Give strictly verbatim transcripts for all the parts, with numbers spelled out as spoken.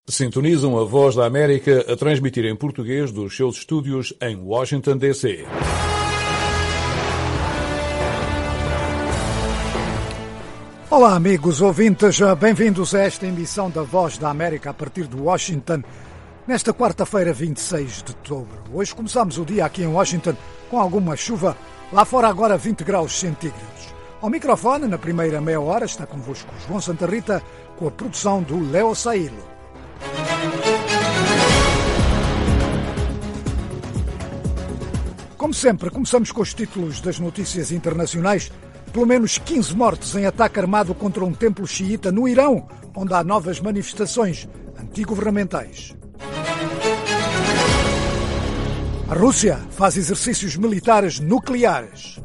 Sintonizam a Voz da América a transmitir em português dos seus estúdios em Washington, D C Olá, amigos ouvintes, bem-vindos a esta emissão da Voz da América a partir de Washington, nesta quarta-feira, vinte e seis de outubro. Hoje começamos o dia aqui em Washington com alguma chuva, lá fora agora vinte graus centígrados. Ao microfone, na primeira meia hora, está convosco João Santa Rita, com a produção do Leo Sailo. Como sempre, começamos com os títulos das notícias internacionais. Pelo menos quinze mortes em ataque armado contra um templo xiita no Irão, onde há novas manifestações antigovernamentais. A Rússia faz exercícios militares nucleares.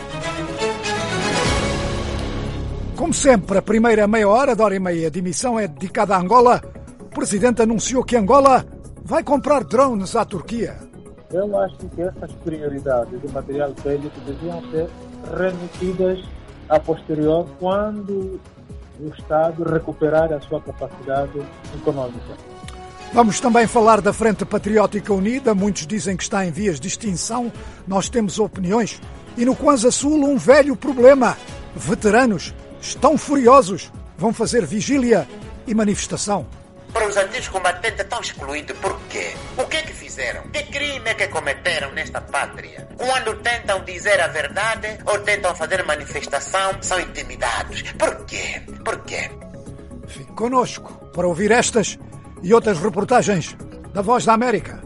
Como sempre, a primeira meia hora, da hora e meia de emissão é dedicada a Angola. O presidente anunciou que Angola vai comprar drones à Turquia. Eu acho que essas prioridades de material bélico deviam ser remetidas a posterior quando o Estado recuperar a sua capacidade econômica. Vamos também falar da Frente Patriótica Unida. Muitos dizem que está em vias de extinção. Nós temos opiniões. E no Kwanza Sul, um velho problema. Veteranos estão furiosos. Vão fazer vigília e manifestação. Para os antigos combatentes estão excluídos por quê? O que é que fizeram? Que crime é que cometeram nesta pátria? Quando tentam dizer a verdade ou tentam fazer manifestação, são intimidados. Por quê? Por quê? Fique connosco para ouvir estas e outras reportagens da Voz da América.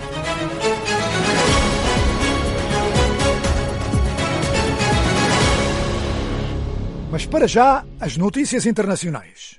Mas para já, as notícias internacionais.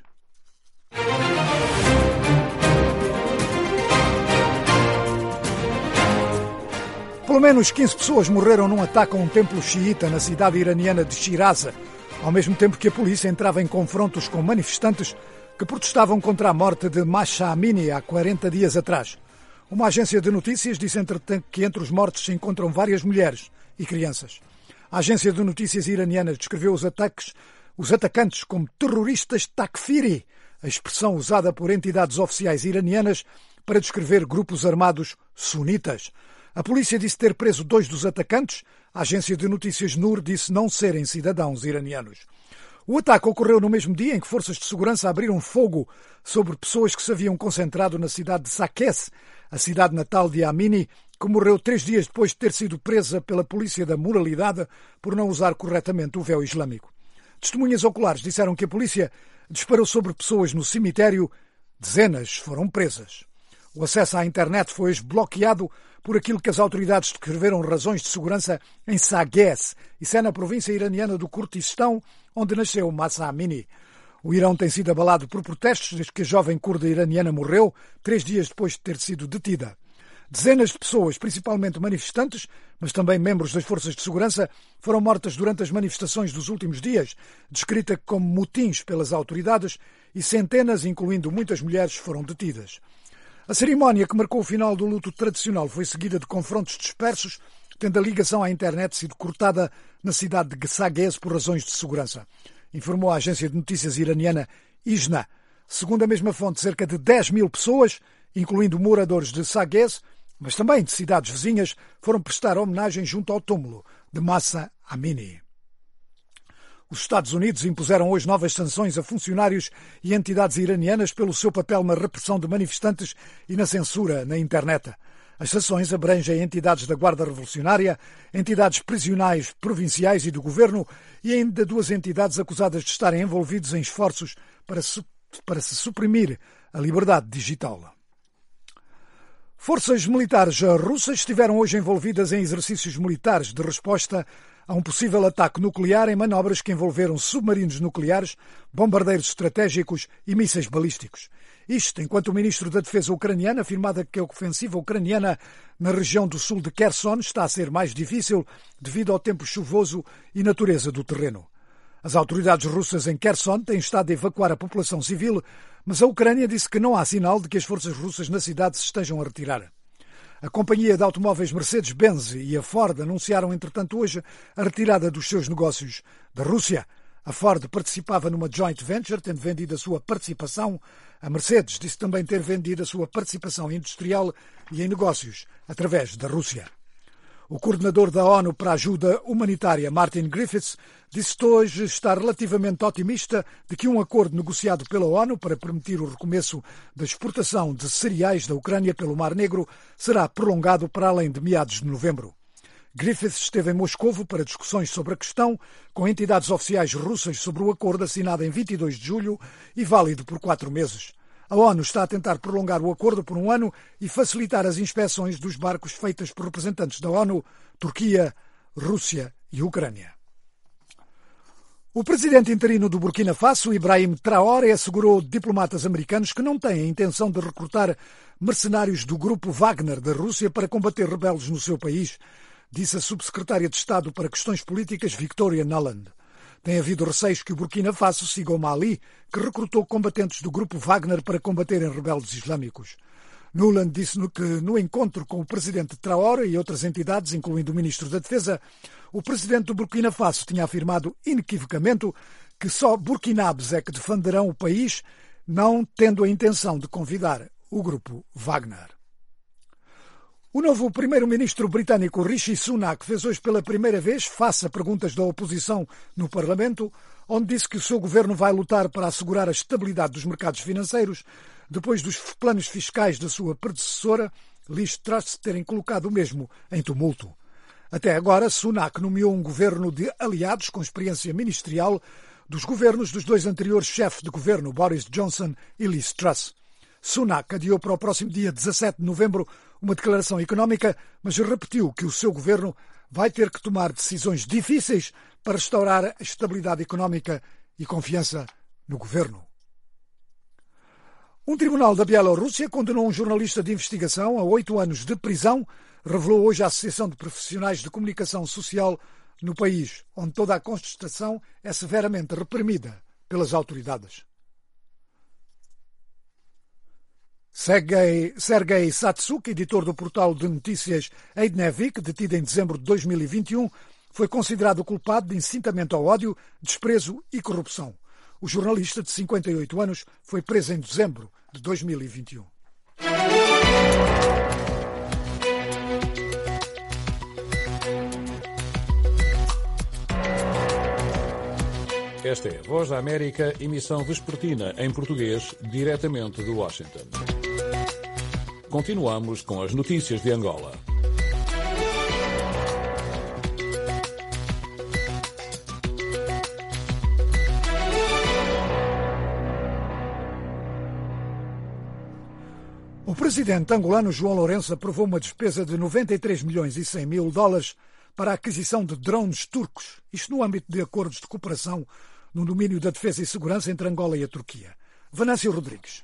Pelo menos quinze pessoas morreram num ataque a um templo xiita na cidade iraniana de Shiraz, ao mesmo tempo que a polícia entrava em confrontos com manifestantes que protestavam contra a morte de Mahsa Amini há quarenta dias atrás. Uma agência de notícias disse, entretanto, que entre os mortos se encontram várias mulheres e crianças. A agência de notícias iraniana descreveu os ataques, os atacantes como terroristas takfiri, a expressão usada por entidades oficiais iranianas para descrever grupos armados sunitas. A polícia disse ter preso dois dos atacantes. A agência de notícias Noor disse não serem cidadãos iranianos. O ataque ocorreu no mesmo dia em que forças de segurança abriram fogo sobre pessoas que se haviam concentrado na cidade de Saqqez, a cidade natal de Amini, que morreu três dias depois de ter sido presa pela polícia da moralidade por não usar corretamente o véu islâmico. Testemunhas oculares disseram que a polícia disparou sobre pessoas no cemitério. Dezenas foram presas. O acesso à internet foi bloqueado por aquilo que as autoridades descreveram razões de segurança em Saqqez. Isso é na província iraniana do Kurdistão, onde nasceu Mahsa Amini. O Irão tem sido abalado por protestos desde que a jovem curda iraniana morreu, três dias depois de ter sido detida. Dezenas de pessoas, principalmente manifestantes, mas também membros das forças de segurança, foram mortas durante as manifestações dos últimos dias, descrita como motins pelas autoridades, e centenas, incluindo muitas mulheres, foram detidas. A cerimónia que marcou o final do luto tradicional foi seguida de confrontos dispersos, tendo a ligação à internet sido cortada na cidade de Saqqez por razões de segurança, informou a agência de notícias iraniana ISNA. Segundo a mesma fonte, cerca de dez mil pessoas, incluindo moradores de Saqqez, mas também de cidades vizinhas, foram prestar homenagem junto ao túmulo de Mahsa Amini. Os Estados Unidos impuseram hoje novas sanções a funcionários e entidades iranianas pelo seu papel na repressão de manifestantes e na censura na internet. As sanções abrangem entidades da Guarda Revolucionária, entidades prisionais provinciais e do governo e ainda duas entidades acusadas de estarem envolvidos em esforços para, su- para se suprimir a liberdade digital. Forças militares russas estiveram hoje envolvidas em exercícios militares de resposta a um possível ataque nuclear em manobras que envolveram submarinos nucleares, bombardeiros estratégicos e mísseis balísticos. Isto enquanto o ministro da Defesa ucraniano afirmava que a ofensiva ucraniana na região do sul de Kherson está a ser mais difícil devido ao tempo chuvoso e natureza do terreno. As autoridades russas em Kherson têm estado a evacuar a população civil, mas a Ucrânia disse que não há sinal de que as forças russas na cidade se estejam a retirar. A companhia de automóveis Mercedes-Benz e a Ford anunciaram, entretanto, hoje a retirada dos seus negócios da Rússia. A Ford participava numa joint venture, tendo vendido a sua participação. A Mercedes disse também ter vendido a sua participação industrial e em negócios através da Rússia. O coordenador da ONU para a Ajuda Humanitária, Martin Griffiths, disse hoje estar relativamente otimista de que um acordo negociado pela ONU para permitir o recomeço da exportação de cereais da Ucrânia pelo Mar Negro será prolongado para além de meados de novembro. Griffiths esteve em Moscovo para discussões sobre a questão com entidades oficiais russas sobre o acordo assinado em vinte e dois de julho e válido por quatro meses. A ONU está a tentar prolongar o acordo por um ano e facilitar as inspeções dos barcos feitas por representantes da ONU, Turquia, Rússia e Ucrânia. O presidente interino do Burkina Faso, Ibrahim Traoré, assegurou a diplomatas americanos que não têm a intenção de recrutar mercenários do grupo Wagner da Rússia para combater rebeldes no seu país, disse a subsecretária de Estado para Questões Políticas, Victoria Nuland. Tem havido receios que o Burkina Faso siga o Mali, que recrutou combatentes do grupo Wagner para combaterem rebeldes islâmicos. Nuland disse que, no encontro com o presidente Traoré e outras entidades, incluindo o ministro da Defesa, o presidente do Burkina Faso tinha afirmado inequivocamente que só burkinabes é que defenderão o país, não tendo a intenção de convidar o grupo Wagner. O novo primeiro-ministro britânico Rishi Sunak fez hoje pela primeira vez face a perguntas da oposição no Parlamento, onde disse que o seu governo vai lutar para assegurar a estabilidade dos mercados financeiros, depois dos planos fiscais da sua predecessora, Liz Truss, terem colocado o mesmo em tumulto. Até agora, Sunak nomeou um governo de aliados com experiência ministerial dos governos dos dois anteriores chefes de governo, Boris Johnson e Liz Truss. Sunak adiou para o próximo dia dezassete de novembro uma declaração económica, mas repetiu que o seu governo vai ter que tomar decisões difíceis para restaurar a estabilidade económica e confiança no governo. Um tribunal da Bielorrússia condenou um jornalista de investigação a oito anos de prisão, revelou hoje a Associação de Profissionais de Comunicação Social no país, onde toda a contestação é severamente reprimida pelas autoridades. Sergei, Sergei Satsuk, editor do portal de notícias Eidnevik, detido em dezembro de dois mil e vinte e um, foi considerado culpado de incitamento ao ódio, desprezo e corrupção. O jornalista de cinquenta e oito anos foi preso em dezembro de dois mil e vinte e um. Esta é a Voz da América, emissão vespertina em português, diretamente de Washington. Continuamos com as notícias de Angola. O presidente angolano João Lourenço aprovou uma despesa de noventa e três milhões e cem mil dólares para a aquisição de drones turcos, isto no âmbito de acordos de cooperação no domínio da defesa e segurança entre Angola e a Turquia. Venâncio Rodrigues.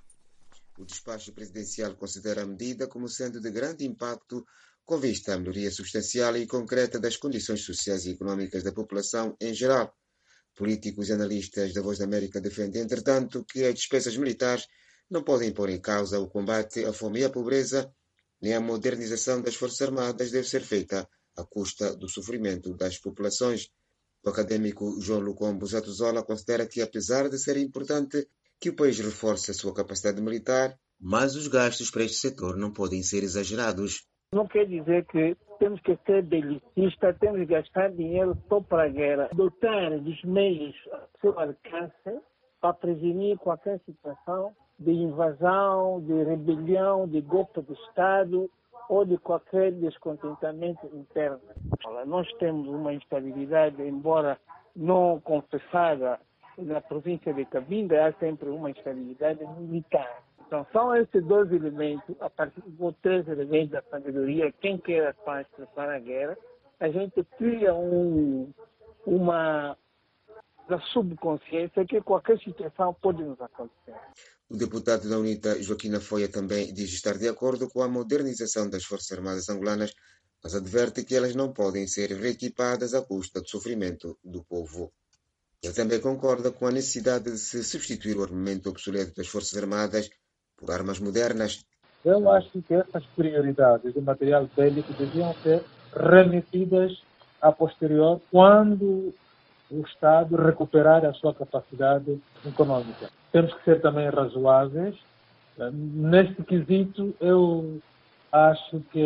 O despacho presidencial considera a medida como sendo de grande impacto com vista à melhoria substancial e concreta das condições sociais e económicas da população em geral. Políticos e analistas da Voz da América defendem, entretanto, que as despesas militares não podem pôr em causa o combate à fome e à pobreza, nem a modernização das Forças Armadas deve ser feita à custa do sofrimento das populações. O académico João Lucombo Zatuzola considera que, apesar de ser importante que o país reforce a sua capacidade militar, mas os gastos para este setor não podem ser exagerados. Não quer dizer que temos que ser belicistas, temos que gastar dinheiro só para a guerra. Dotar dos meios ao seu alcance para prevenir qualquer situação de invasão, de rebelião, de golpe de Estado ou de qualquer descontentamento interno. Nós temos uma instabilidade, embora não confessada, na província de Cabinda há sempre uma instabilidade militar. Então são esses dois elementos, a partir dos três elementos da sabedoria, quem quer a paz prepara a guerra, a gente cria um, uma da subconsciência que qualquer situação pode nos acontecer. O deputado da UNITA, Joaquim Afoia, também diz estar de acordo com a modernização das Forças Armadas angolanas, mas adverte que elas não podem ser reequipadas à custa do sofrimento do povo. Ele também concorda com a necessidade de se substituir o armamento obsoleto das Forças Armadas por armas modernas. Eu acho que essas prioridades de material bélico deviam ser remetidas a posterior, quando o Estado recuperar a sua capacidade econômica. Temos que ser também razoáveis. Neste quesito, eu acho que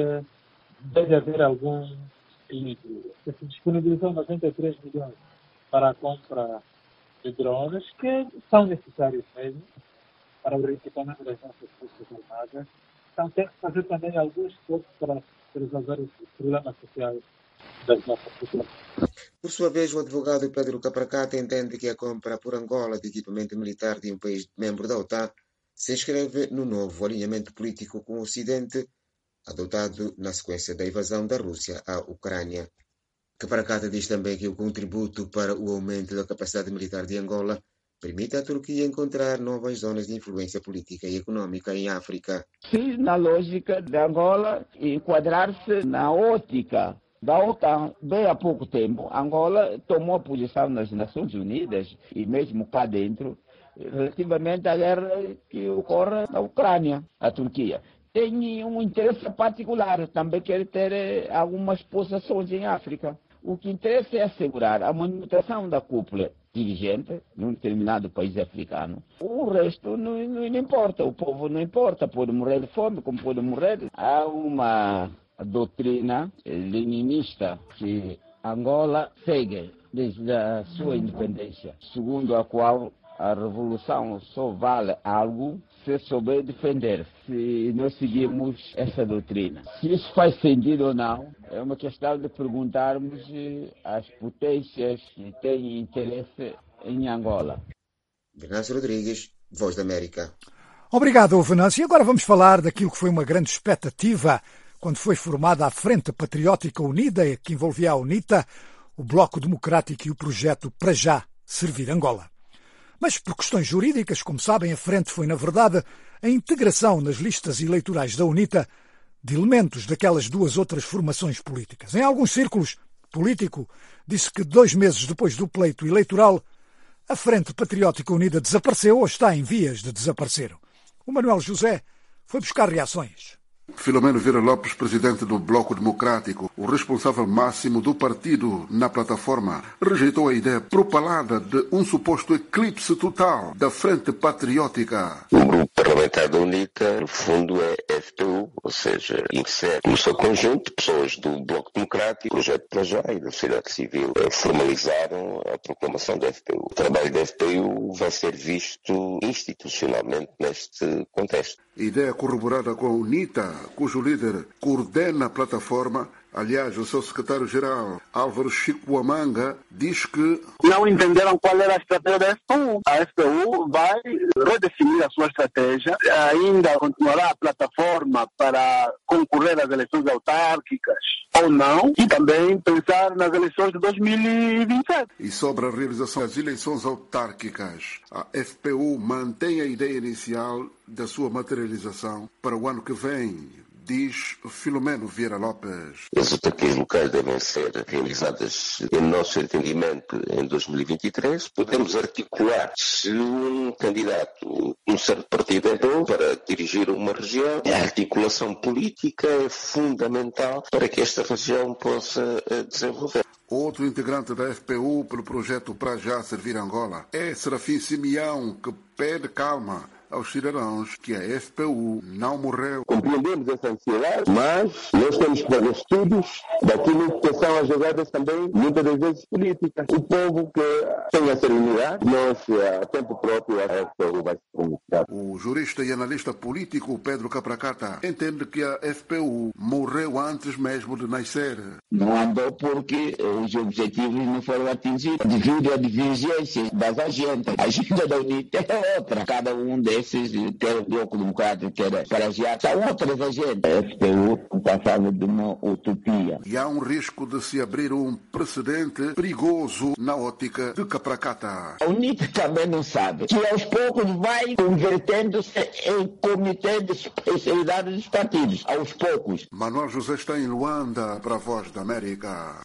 deve haver algum equilíbrio. Se disponibilizou noventa e três milhões para a compra de drones, que são necessários mesmo para o equipamento das nossas forças armadas. Então, tem que fazer também alguns esforços para resolver os problemas sociais das nossas populações. Por sua vez, o advogado Pedro Capracata entende que a compra por Angola de equipamento militar de um país membro da OTAN se inscreve no novo alinhamento político com o Ocidente, adotado na sequência da invasão da Rússia à Ucrânia. Capracata diz também que o contributo para o aumento da capacidade militar de Angola permite à Turquia encontrar novas zonas de influência política e econômica em África. Se na lógica de Angola enquadrar-se na ótica da OTAN, bem há pouco tempo, Angola tomou posição nas Nações Unidas e mesmo cá dentro, relativamente à guerra que ocorre na Ucrânia, a Turquia. Tem um interesse particular, também quer ter algumas possessões em África. O que interessa é assegurar a manutenção da cúpula dirigente num determinado país africano. O resto não, não, não importa, o povo não importa, pode morrer de fome, como pode morrer. Há uma doutrina leninista que Angola segue desde a sua independência, segundo a qual a revolução só vale algo se souber defender. Se nós seguimos essa doutrina, se isso faz sentido ou não, é uma questão de perguntarmos às potências que têm interesse em Angola. Venâncio Rodrigues, Voz da América. Obrigado, Venâncio. E agora vamos falar daquilo que foi uma grande expectativa quando foi formada a Frente Patriótica Unida, que envolvia a UNITA, o Bloco Democrático e o projeto Para Já Servir Angola. Mas por questões jurídicas, como sabem, a Frente foi, na verdade, a integração nas listas eleitorais da UNITA de elementos daquelas duas outras formações políticas. Em alguns círculos, político disse que dois meses depois do pleito eleitoral, a Frente Patriótica Unida desapareceu ou está em vias de desaparecer. O Manuel José foi buscar reações. Filomeno Vieira Lopes, presidente do Bloco Democrático, o responsável máximo do partido na plataforma, rejeitou a ideia propalada de um suposto eclipse total da Frente Patriótica. O grupo parlamentar da UNITA, no fundo, é F P U, ou seja, insere no seu conjunto pessoas do Bloco Democrático, Projeto Para Já e da sociedade civil formalizaram a proclamação da F P U. O trabalho da F P U vai ser visto institucionalmente neste contexto. Ideia corroborada com a UNITA, cujo líder coordena a plataforma. Aliás, o seu secretário-geral, Álvaro Chico Amanga, diz que não entenderam qual era a estratégia da F P U. A F P U vai redefinir a sua estratégia, ainda continuará a plataforma para concorrer às eleições autárquicas ou não, e também pensar nas eleições de dois mil e vinte e sete. E sobre a realização das eleições autárquicas, a F P U mantém a ideia inicial da sua materialização para o ano que vem, diz Filomeno Vieira Lopes. As autarquias locais devem ser realizadas, em nosso entendimento, em dois mil e vinte e três. Podemos articular se um candidato, um certo partido entrou para dirigir uma região. A articulação política é fundamental para que esta região possa desenvolver. Outro integrante da F P U pelo projeto Para Já Servir Angola é Serafim Simeão, que pede calma aos cidadãos que a F P U não morreu. Compreendemos essa ansiedade, mas nós temos que fazer estudos daquilo que são as jogadas também, muitas das vezes políticas. O povo que tem a serenidade, nós, a tempo próprio, a F P U vai se pronunciar. O jurista e analista político Pedro Capracata entende que a F P U morreu antes mesmo de nascer. Não andou porque os objetivos não foram atingidos devido à divergência das agendas. A agenda da UNITA é outra. Cada um desses, quer o Bloco Democrático, quer Para Já, são outras agendas. A F P U passava de uma utopia. E há um risco de se abrir um precedente perigoso na ótica de Capracata. A UNITA também não sabe que aos poucos vai convertendo-se em comitê de especialidade dos partidos. Aos poucos. Manuel José está em Luanda para a Voz da América.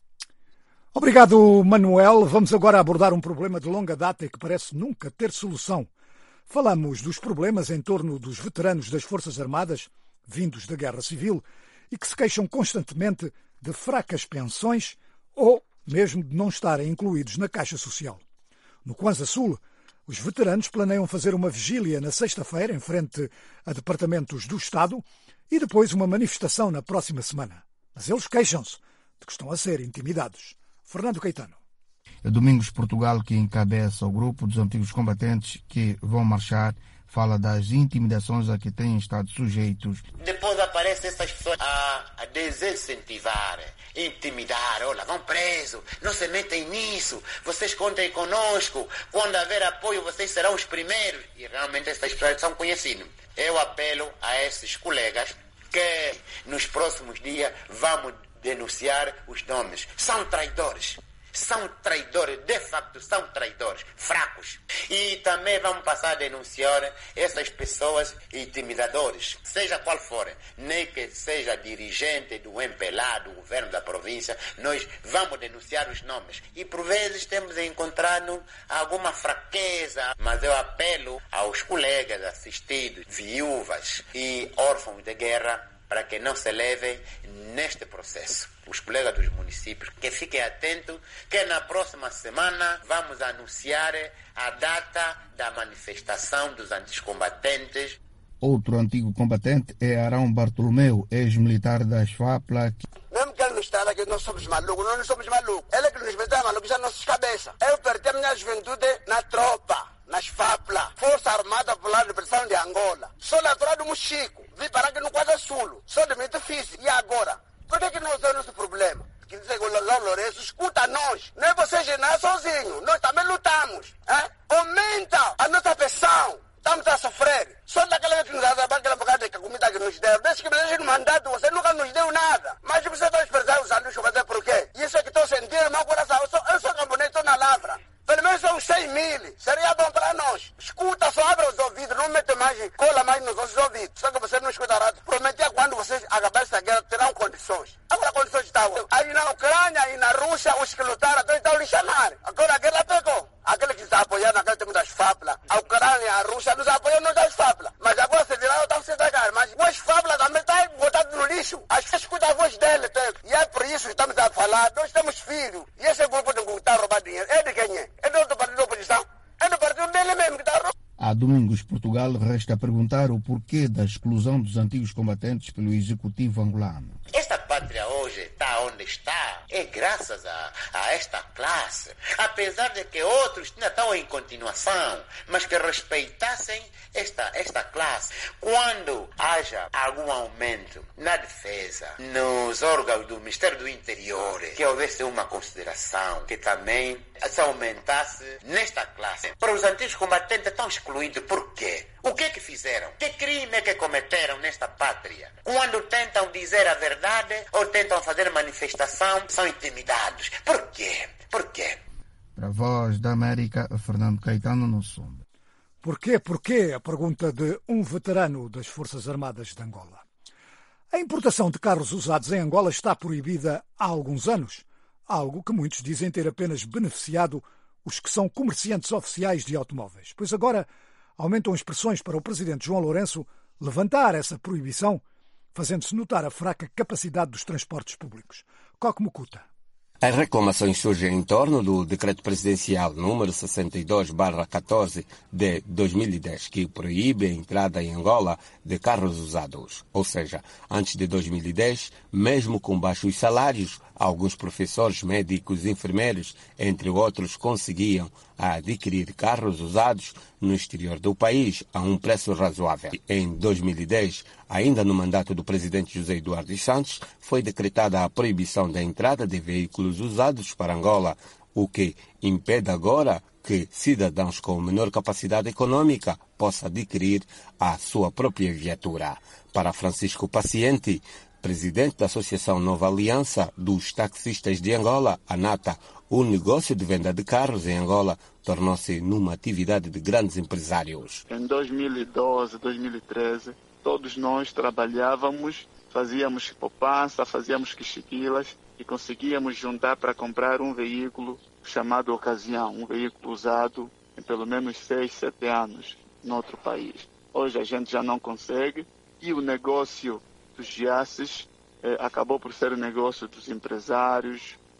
Obrigado, Manuel. Vamos agora abordar um problema de longa data e que parece nunca ter solução. Falamos dos problemas em torno dos veteranos das Forças Armadas, vindos da Guerra Civil, e que se queixam constantemente de fracas pensões ou mesmo de não estarem incluídos na Caixa Social. No Kwanza Sul, os veteranos planeiam fazer uma vigília na sexta-feira em frente a departamentos do Estado e depois uma manifestação na próxima semana. Mas eles queixam-se de que estão a ser intimidados. Fernando Caetano. É Domingos Portugal, que encabeça o grupo dos antigos combatentes que vão marchar, fala das intimidações a que têm estado sujeitos. Depois aparecem essas pessoas a, a desincentivar, intimidar, olha, vão presos, não se metem nisso, vocês contem conosco, quando haver apoio vocês serão os primeiros. E realmente essas pessoas são conhecidas. Eu apelo a esses colegas que nos próximos dias vamos denunciar os nomes. São traidores. São traidores, de facto são traidores, fracos. E também vamos passar a denunciar essas pessoas intimidadoras, seja qual for, nem que seja dirigente do M P L A, do governo da província, nós vamos denunciar os nomes. E por vezes temos encontrado alguma fraqueza, mas eu apelo aos colegas assistidos, viúvas e órfãos de guerra, para que não se levem neste processo. Os colegas dos municípios, que fiquem atentos, que na próxima semana vamos anunciar a data da manifestação dos anticombatentes. Outro antigo combatente é Arão Bartolomeu, ex-militar da SFAPLA. Mesmo que ele nos está que nós somos malucos, nós não somos malucos. Ele que nos meteu malucos nas nossas cabeças. Eu perdi a minha juventude na tropa, na SFAPLA, Força Armada Popular de Libertação de Angola. Sou natural do Mochico, vim parar aqui no Kwanza Sul, sou de muito difícil. E agora? Por que que nós temos esse problema? Que dizer que o Lázaro Lourenço escuta nós. Nem você gerar sozinho, nós também lutamos. Hein? Aumenta a nossa pressão. Estamos a sofrer. Só daquela que nos dá aquela bocada de comida que nos deu. Desde que me deixem no mandato, você nunca nos deu nada. Mas você está esperando os anos fazer por quê? Isso é que estou sentindo, meu coração. Eu sou, eu sou camponês, estou na lavra. Pelo menos são seis mil. Seria bom para nós. Escuta, só abre os ouvidos. Não mete mais, cola mais nos nossos ouvidos. Só que você não escutará. Prometia quando vocês acabarem essa guerra, terão condições. Agora condições estão. Aí na Ucrânia e na Rússia, os que lutaram, então estão lixando. Agora a guerra pegou. Aquele que está apoiando naquele tempo das FAPLA. A Ucrânia, a Rússia nos apoiam nos das FAPLA. Mas agora se viraram, estão se entregar. Mas os FAPLA também estão botados no lixo. As pessoas escutam a voz dele. Tem. E é por isso que estamos a falar. Nós temos filhos. E esse grupo de que está a roubar dinheiro, é de quem é? É do outro partido da oposição? É do partido dele mesmo que está a roubar. A Domingos Portugal resta perguntar o porquê da exclusão dos antigos combatentes pelo executivo angolano. Esta pátria hoje está onde está, é graças a, a esta classe. Apesar de que outros ainda estão em continuação, mas que respeitassem esta, esta classe. Quando haja algum aumento na defesa, nos órgãos do Ministério do Interior, que houvesse uma consideração que também se aumentasse nesta classe. Para os antigos combatentes estão excluídos. Por quê? O que é que fizeram? Que crime é que cometeram nesta pátria? Quando tentam dizer a verdade ou tentam fazer manifestação, são intimidados. Por quê? Por quê? Para a Voz da América, Fernando Caetano no Sonda. Porquê? Porquê? A pergunta de um veterano das Forças Armadas de Angola. A importação de carros usados em Angola está proibida há alguns anos, algo que muitos dizem ter apenas beneficiado os que são comerciantes oficiais de automóveis. Pois agora aumentam as pressões para o presidente João Lourenço levantar essa proibição, fazendo-se notar a fraca capacidade dos transportes públicos. Coque Mucuta. As reclamações surgem em torno do decreto presidencial número sessenta e dois barra catorze de dois mil e dez, que proíbe a entrada em Angola de carros usados. Ou seja, antes de dois mil e dez, mesmo com baixos salários, alguns professores, médicos, enfermeiros, entre outros, conseguiam adquirir carros usados no exterior do país a um preço razoável. Em dois mil e dez, ainda no mandato do presidente José Eduardo dos Santos, foi decretada a proibição da entrada de veículos usados para Angola, o que impede agora que cidadãos com menor capacidade econômica possam adquirir a sua própria viatura. Para Francisco Paciente, presidente da Associação Nova Aliança dos Taxistas de Angola, ANATA, o negócio de venda de carros em Angola tornou-se numa atividade de grandes empresários. Em dois mil e doze, dois mil e treze, todos nós trabalhávamos, fazíamos poupança, fazíamos quichiquilas e conseguíamos juntar para comprar um veículo chamado ocasião, um veículo usado em pelo menos seis, sete anos em outro país. Hoje a gente já não consegue e o negócio dos jaces eh, acabou por ser o negócio dos empresários,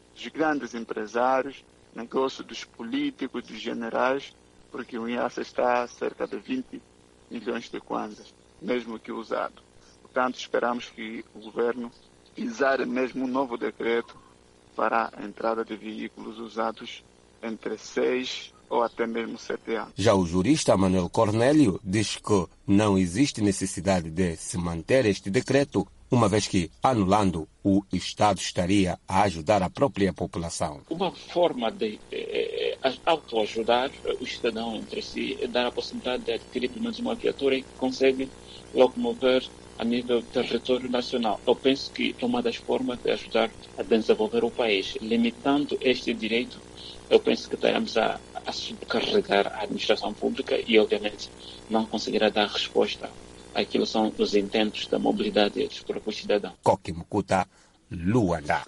dos grandes empresários, negócio dos políticos, dos generais, porque o IASA está a cerca de vinte milhões de kwanzas, mesmo que usado. Portanto, esperamos que o governo pisar mesmo um novo decreto para a entrada de veículos usados entre seis ou até mesmo sete anos. Já o jurista Manuel Cornélio diz que não existe necessidade de se manter este decreto, uma vez que, anulando, o Estado estaria a ajudar a própria população. Uma forma de eh, autoajudar o cidadão entre si é dar a possibilidade de adquirir pelo menos uma viatura que consegue locomover a nível do território nacional. Eu penso que é uma das formas de ajudar a desenvolver o país. Limitando este direito, eu penso que estaremos a, a subcarregar a administração pública e, obviamente, não conseguirá dar resposta àquilo que são os intentos da mobilidade dos próprios cidadãos. Koki Mukuta, Luanda.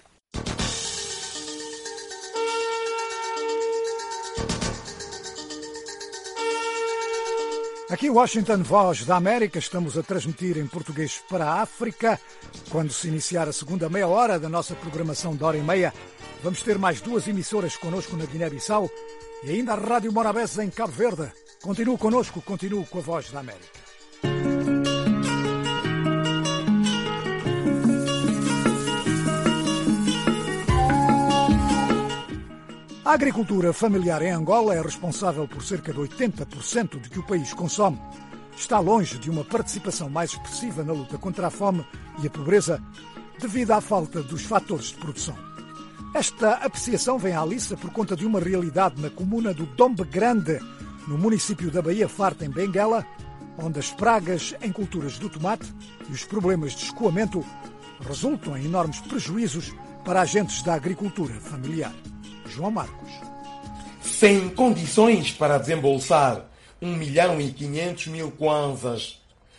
Aqui em Washington, Voz da América, estamos a transmitir em português para a África. Quando se iniciar a segunda meia hora da nossa programação de hora e meia, vamos ter mais duas emissoras connosco na Guiné-Bissau e ainda a Rádio Morabeza em Cabo Verde. Continue connosco, continue com a Voz da América. A agricultura familiar em Angola é responsável por cerca de oitenta por cento do que o país consome. Está longe de uma participação mais expressiva na luta contra a fome e a pobreza devido à falta dos fatores de produção. Esta apreciação vem à liça por conta de uma realidade na comuna do Dombe Grande, no município da Baía Farta, em Benguela, onde as pragas em culturas do tomate e os problemas de escoamento resultam em enormes prejuízos para agentes da agricultura familiar. João Marcos. Sem condições para desembolsar um milhão e quinhentos mil kwanzas,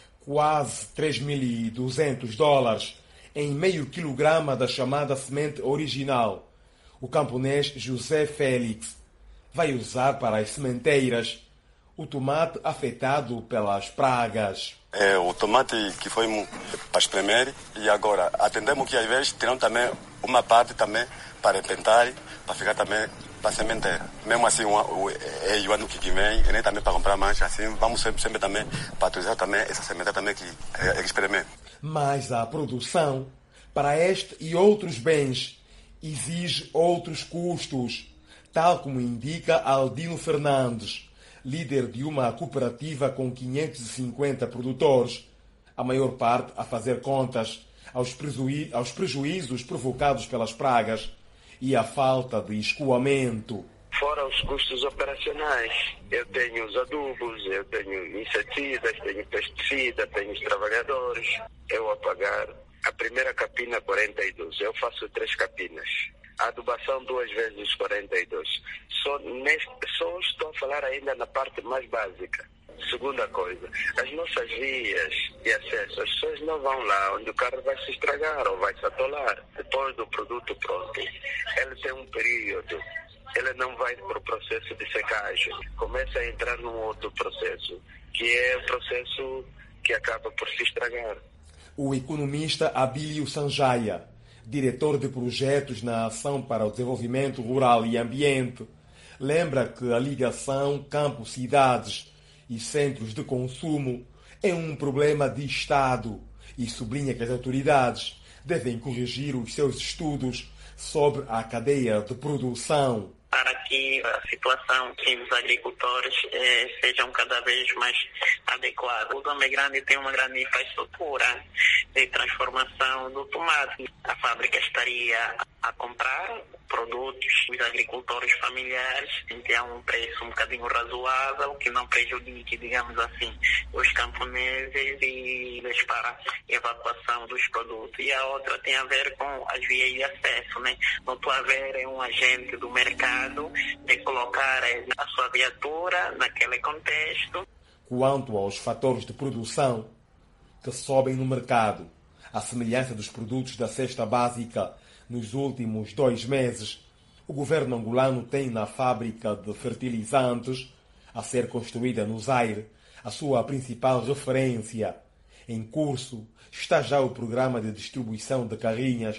quase três mil e duzentos dólares, em meio quilograma da chamada semente original, o camponês José Félix vai usar para as sementeiras o tomate afetado pelas pragas. É o tomate que foi para espremer e agora atendemos que às vezes terão também uma parte também para repentar, para ficar também para sementeira. Mesmo assim, o, o, é o ano que vem, e nem também para comprar mais, assim, vamos sempre, sempre também patrocinar também essa sementeira também que é, é experimento. Mas a produção para este e outros bens exige outros custos, tal como indica Aldino Fernandes, líder de uma cooperativa com quinhentos e cinquenta produtores, a maior parte a fazer contas aos, prejuí- aos prejuízos provocados pelas pragas e a falta de escoamento. Fora os custos operacionais, eu tenho os adubos, eu tenho inseticidas, tenho pesticida, tenho os trabalhadores. Eu a pagar a primeira capina quarenta e dois, eu faço três capinas. A adubação duas vezes quarenta e dois. Só, neste, só estou a falar ainda na parte mais básica. Segunda coisa, as nossas vias de acesso, as pessoas não vão lá onde o carro vai se estragar ou vai se atolar. Depois do produto pronto, ele tem um período, ele não vai para o processo de secagem, começa a entrar num outro processo, que é o processo que acaba por se estragar. O economista Abílio Sanjaya, diretor de projetos na Ação para o Desenvolvimento Rural e Ambiente, lembra que a ligação campo-cidades e centros de consumo é um problema de Estado e sublinha que as autoridades devem corrigir os seus estudos sobre a cadeia de produção. Para que a situação dos agricultores eh, seja cada vez mais adequada. O Dombe Grande tem uma grande infraestrutura de transformação do tomate. A fábrica estaria a comprar produtos dos agricultores familiares a um preço um bocadinho razoável, que não prejudique, digamos assim, os camponeses e para evacuação dos produtos. E a outra tem a ver com as vias de acesso, né? Não estou a ver é um agente do mercado de colocar a sua viatura naquele contexto. Quanto aos fatores de produção que sobem no mercado, à semelhança dos produtos da cesta básica, nos últimos dois meses, o governo angolano tem na fábrica de fertilizantes a ser construída no Zaire a sua principal referência. Em curso está já o programa de distribuição de carrinhas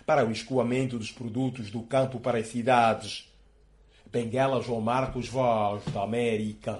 para o escoamento dos produtos do campo para as cidades. Benguela, João Marcos, Voz da América.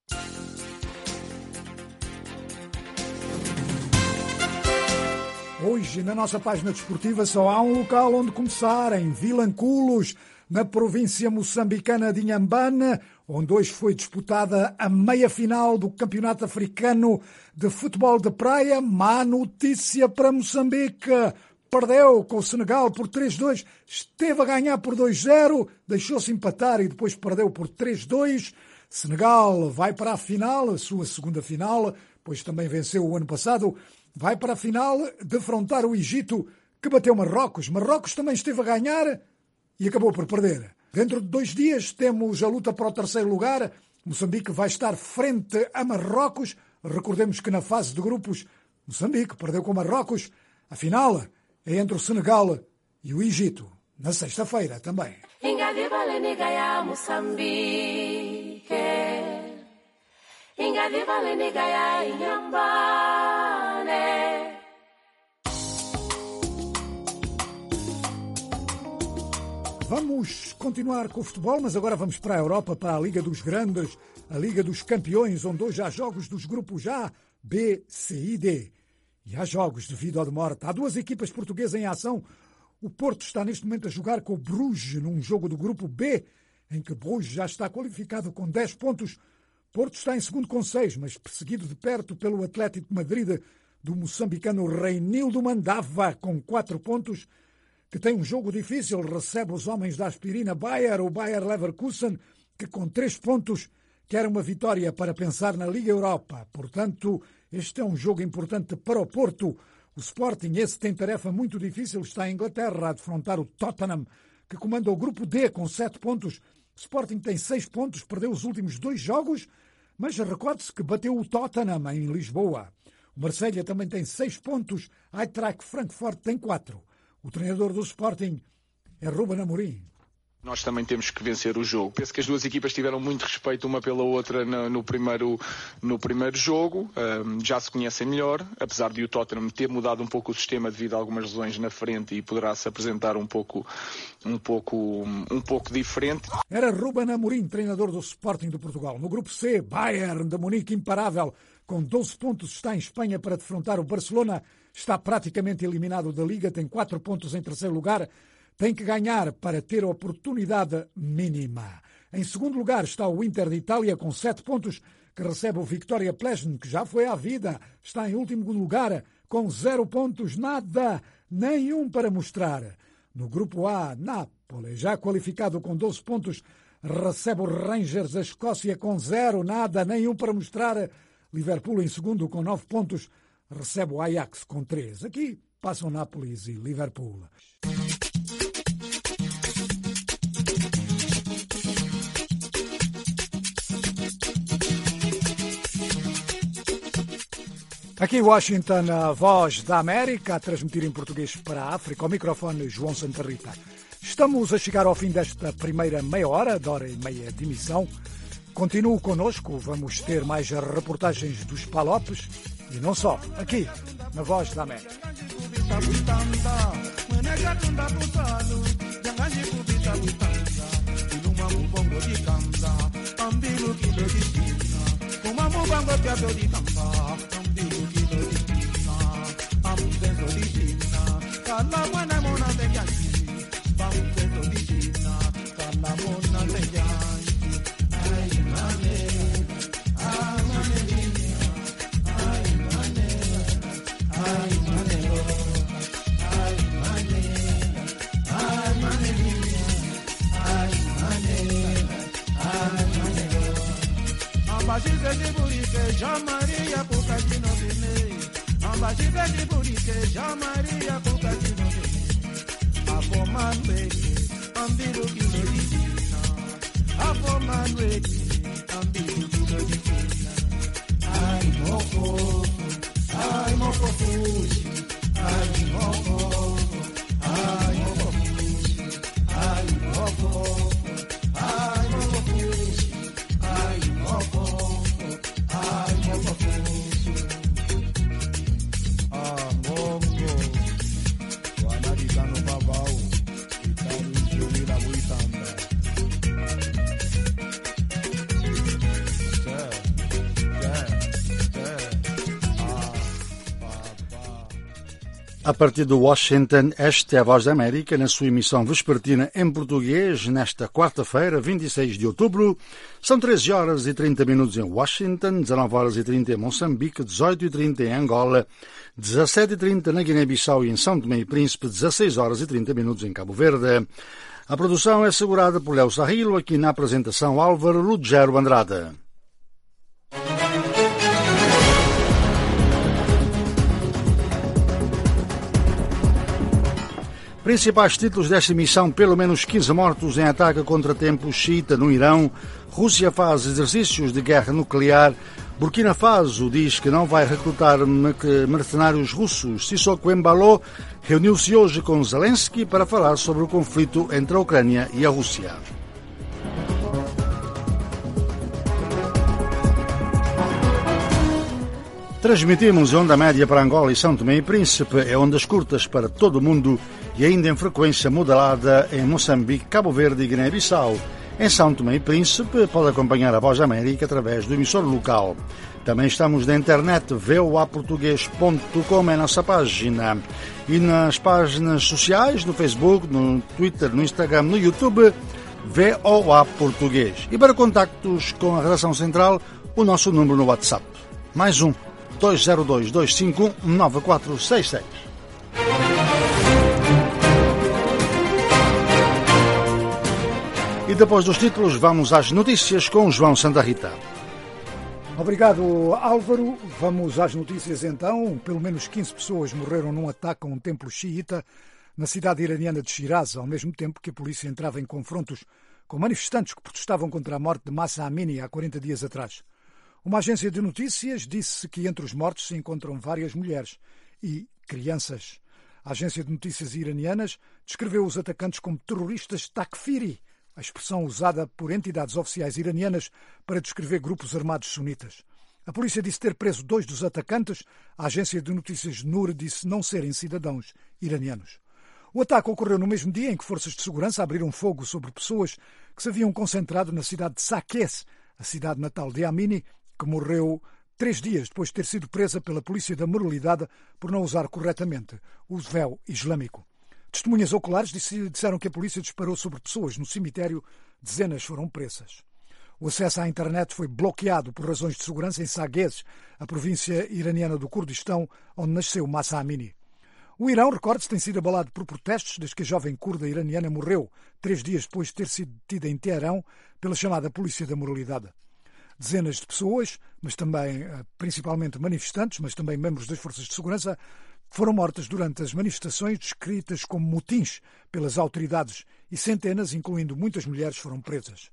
Hoje, na nossa página desportiva, só há um local onde começar, em Vilanculos, na província moçambicana de Inhambane, onde hoje foi disputada a meia-final do Campeonato Africano de Futebol de Praia. Má notícia para Moçambique. Perdeu com o Senegal por três a dois, esteve a ganhar por dois a zero, deixou-se empatar e depois perdeu por três a dois. Senegal vai para a final, a sua segunda final, pois também venceu o ano passado. Vai para a final defrontar o Egito, que bateu Marrocos. Marrocos também esteve a ganhar e acabou por perder. Dentro de dois dias temos a luta para o terceiro lugar. Moçambique vai estar frente a Marrocos. Recordemos que na fase de grupos, Moçambique perdeu com Marrocos. A final é entre o Senegal e o Egito, na sexta-feira também. Vamos continuar com o futebol, mas agora vamos para a Europa, para a Liga dos Grandes, a Liga dos Campeões, onde hoje há jogos dos grupos A, B, C e D. E há jogos de vida ou de morte. Há duas equipas portuguesas em ação. O Porto está neste momento a jogar com o Bruges, num jogo do grupo B, em que Bruges já está qualificado com dez pontos. Porto está em segundo com seis, mas perseguido de perto pelo Atlético de Madrid, do moçambicano Reinildo Mandava, com quatro pontos, que tem um jogo difícil, recebe os homens da aspirina Bayer, o Bayer Leverkusen, que com três pontos quer uma vitória para pensar na Liga Europa. Portanto, este é um jogo importante para o Porto. O Sporting, esse tem tarefa muito difícil, está em Inglaterra a defrontar o Tottenham, que comanda o grupo D com sete pontos. O Sporting tem seis pontos, perdeu os últimos dois jogos, mas recorde-se que bateu o Tottenham em Lisboa. O Marselha também tem seis pontos, a Eintracht Frankfurt tem quatro. O treinador do Sporting é Ruben Amorim. Nós também temos que vencer o jogo. Penso que as duas equipas tiveram muito respeito uma pela outra no, no, primeiro, no primeiro jogo. Um, já se conhecem melhor, apesar de o Tottenham ter mudado um pouco o sistema devido a algumas lesões na frente e poderá se apresentar um pouco, um pouco, um pouco diferente. Era Ruben Amorim, treinador do Sporting de Portugal. No grupo C, Bayern de Munique imparável, com doze pontos, está em Espanha para defrontar o Barcelona. Está praticamente eliminado da Liga, tem quatro pontos em terceiro lugar. Tem que ganhar para ter a oportunidade mínima. Em segundo lugar está o Inter de Itália com sete pontos, que recebe o Victoria Plzeň, que já foi à vida. Está em último lugar com zero pontos, nada, nenhum para mostrar. No grupo A, Nápoles, já qualificado com doze pontos, recebe o Rangers da Escócia com zero, nada, nenhum para mostrar. Liverpool em segundo com nove pontos, recebe o Ajax com três. Aqui passam Nápoles e Liverpool. Aqui Washington, a Voz da América, a transmitir em português para a África. Ao microfone, João Santa Rita. Estamos a chegar ao fim desta primeira meia hora, de hora e meia de emissão. Continue connosco, vamos ter mais reportagens dos Palopes e não só, aqui, na Voz da América. Baba A partir de Washington, esta é a Voz da América, na sua emissão vespertina em português, nesta quarta-feira, vinte e seis de outubro. São treze horas e trinta minutos em Washington, dezanove horas e trinta em Moçambique, dezoito e trinta em Angola, dezassete e trinta na Guiné-Bissau e em São Tomé e Príncipe, dezasseis horas e trinta minutos em Cabo Verde. A produção é assegurada por Léo Sarrilo, aqui na apresentação Álvaro Lugero Andrade. Principais títulos desta emissão: pelo menos quinze mortos em ataque contra templo xiita no Irão. Rússia faz exercícios de guerra nuclear. Burkina Faso diz que não vai recrutar mercenários russos. Sissoko Embalo reuniu-se hoje com Zelensky para falar sobre o conflito entre a Ucrânia e a Rússia. Transmitimos em onda média para Angola e São Tomé e Príncipe, em ondas curtas para todo o mundo e ainda em frequência modulada em Moçambique, Cabo Verde e Guiné-Bissau. Em São Tomé e Príncipe pode acompanhar a Voz da América através do emissor local. Também estamos na internet, v o a português ponto com é a nossa página. E nas páginas sociais, no Facebook, no Twitter, no Instagram, no YouTube, V O A Português. E para contactos com a redação central, o nosso número no WhatsApp. Mais um. dois zero dois, dois cinco um, nove quatro seis seis. E depois dos títulos, vamos às notícias com João Santa Rita. Obrigado, Álvaro. Vamos às notícias então. Pelo menos quinze pessoas morreram num ataque a um templo xiita na cidade iraniana de Shiraz, ao mesmo tempo que a polícia entrava em confrontos com manifestantes que protestavam contra a morte de Mahsa Amini há quarenta dias atrás. Uma agência de notícias disse que entre os mortos se encontram várias mulheres e crianças. A agência de notícias iranianas descreveu os atacantes como terroristas takfiri, a expressão usada por entidades oficiais iranianas para descrever grupos armados sunitas. A polícia disse ter preso dois dos atacantes. A agência de notícias Noor disse não serem cidadãos iranianos. O ataque ocorreu no mesmo dia em que forças de segurança abriram fogo sobre pessoas que se haviam concentrado na cidade de Saqqez, a cidade natal de Amini, que morreu três dias depois de ter sido presa pela polícia da moralidade por não usar corretamente o véu islâmico. Testemunhas oculares disseram que a polícia disparou sobre pessoas no cemitério. Dezenas foram presas. O acesso à internet foi bloqueado por razões de segurança em Saqqez, a província iraniana do Kurdistão, onde nasceu Mahsa Amini. O Irão, recorde-se, tem sido abalado por protestos desde que a jovem curda iraniana morreu três dias depois de ter sido detida em Teherão pela chamada polícia da moralidade. Dezenas de pessoas, mas também principalmente manifestantes, mas também membros das forças de segurança, foram mortas durante as manifestações descritas como motins pelas autoridades e centenas, incluindo muitas mulheres, foram presas.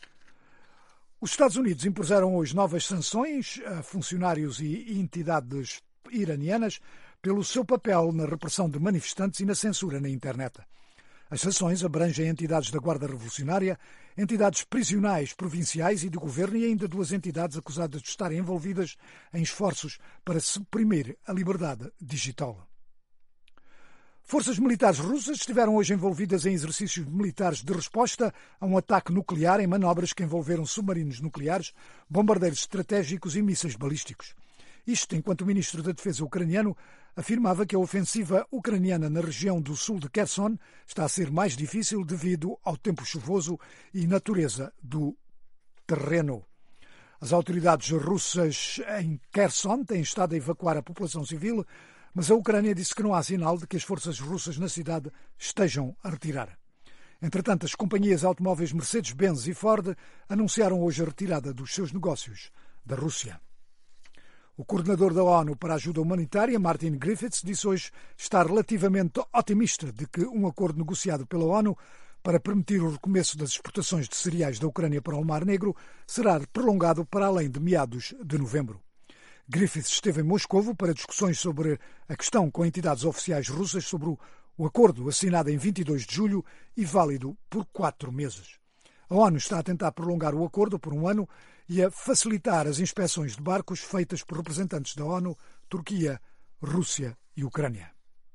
Os Estados Unidos impuseram hoje novas sanções a funcionários e entidades iranianas pelo seu papel na repressão de manifestantes e na censura na internet. As sanções abrangem entidades da Guarda Revolucionária, entidades prisionais provinciais e de governo e ainda duas entidades acusadas de estarem envolvidas em esforços para suprimir a liberdade digital. Forças militares russas estiveram hoje envolvidas em exercícios militares de resposta a um ataque nuclear em manobras que envolveram submarinos nucleares, bombardeiros estratégicos e mísseis balísticos. Isto enquanto o ministro da Defesa ucraniano afirmava que a ofensiva ucraniana na região do sul de Kherson está a ser mais difícil devido ao tempo chuvoso e natureza do terreno. As autoridades russas em Kherson têm estado a evacuar a população civil, mas a Ucrânia disse que não há sinal de que as forças russas na cidade estejam a retirar. Entretanto, as companhias automóveis Mercedes-Benz e Ford anunciaram hoje a retirada dos seus negócios da Rússia. O coordenador da ONU para a Ajuda Humanitária, Martin Griffiths, disse hoje estar relativamente otimista de que um acordo negociado pela ONU para permitir o recomeço das exportações de cereais da Ucrânia para o Mar Negro será prolongado para além de meados de novembro. Griffiths esteve em Moscovo para discussões sobre a questão com entidades oficiais russas sobre o acordo assinado em vinte e dois de julho e válido por quatro meses. A ONU está a tentar prolongar o acordo por um ano e a facilitar as inspeções de barcos feitas por representantes da ONU, Turquia, Rússia e Ucrânia.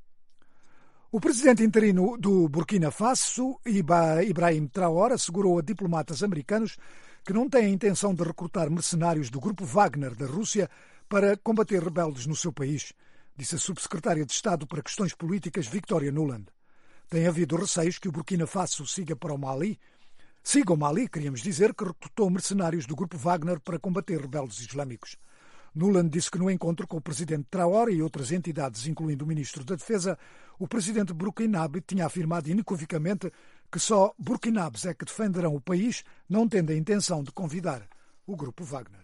O presidente interino do Burkina Faso, Ibrahim Traoré, assegurou a diplomatas americanos que não têm a intenção de recrutar mercenários do grupo Wagner da Rússia para combater rebeldes no seu país, disse a subsecretária de Estado para Questões Políticas, Victoria Nuland. Tem havido receios que o Burkina Faso siga para o Mali. Siga o Mali, queríamos dizer, que recrutou mercenários do grupo Wagner para combater rebeldes islâmicos. Nuland disse que no encontro com o presidente Traoré e outras entidades, incluindo o ministro da Defesa, o presidente burkinabé tinha afirmado inequivocamente que só burkinabés é que defenderão o país, não tendo a intenção de convidar o grupo Wagner.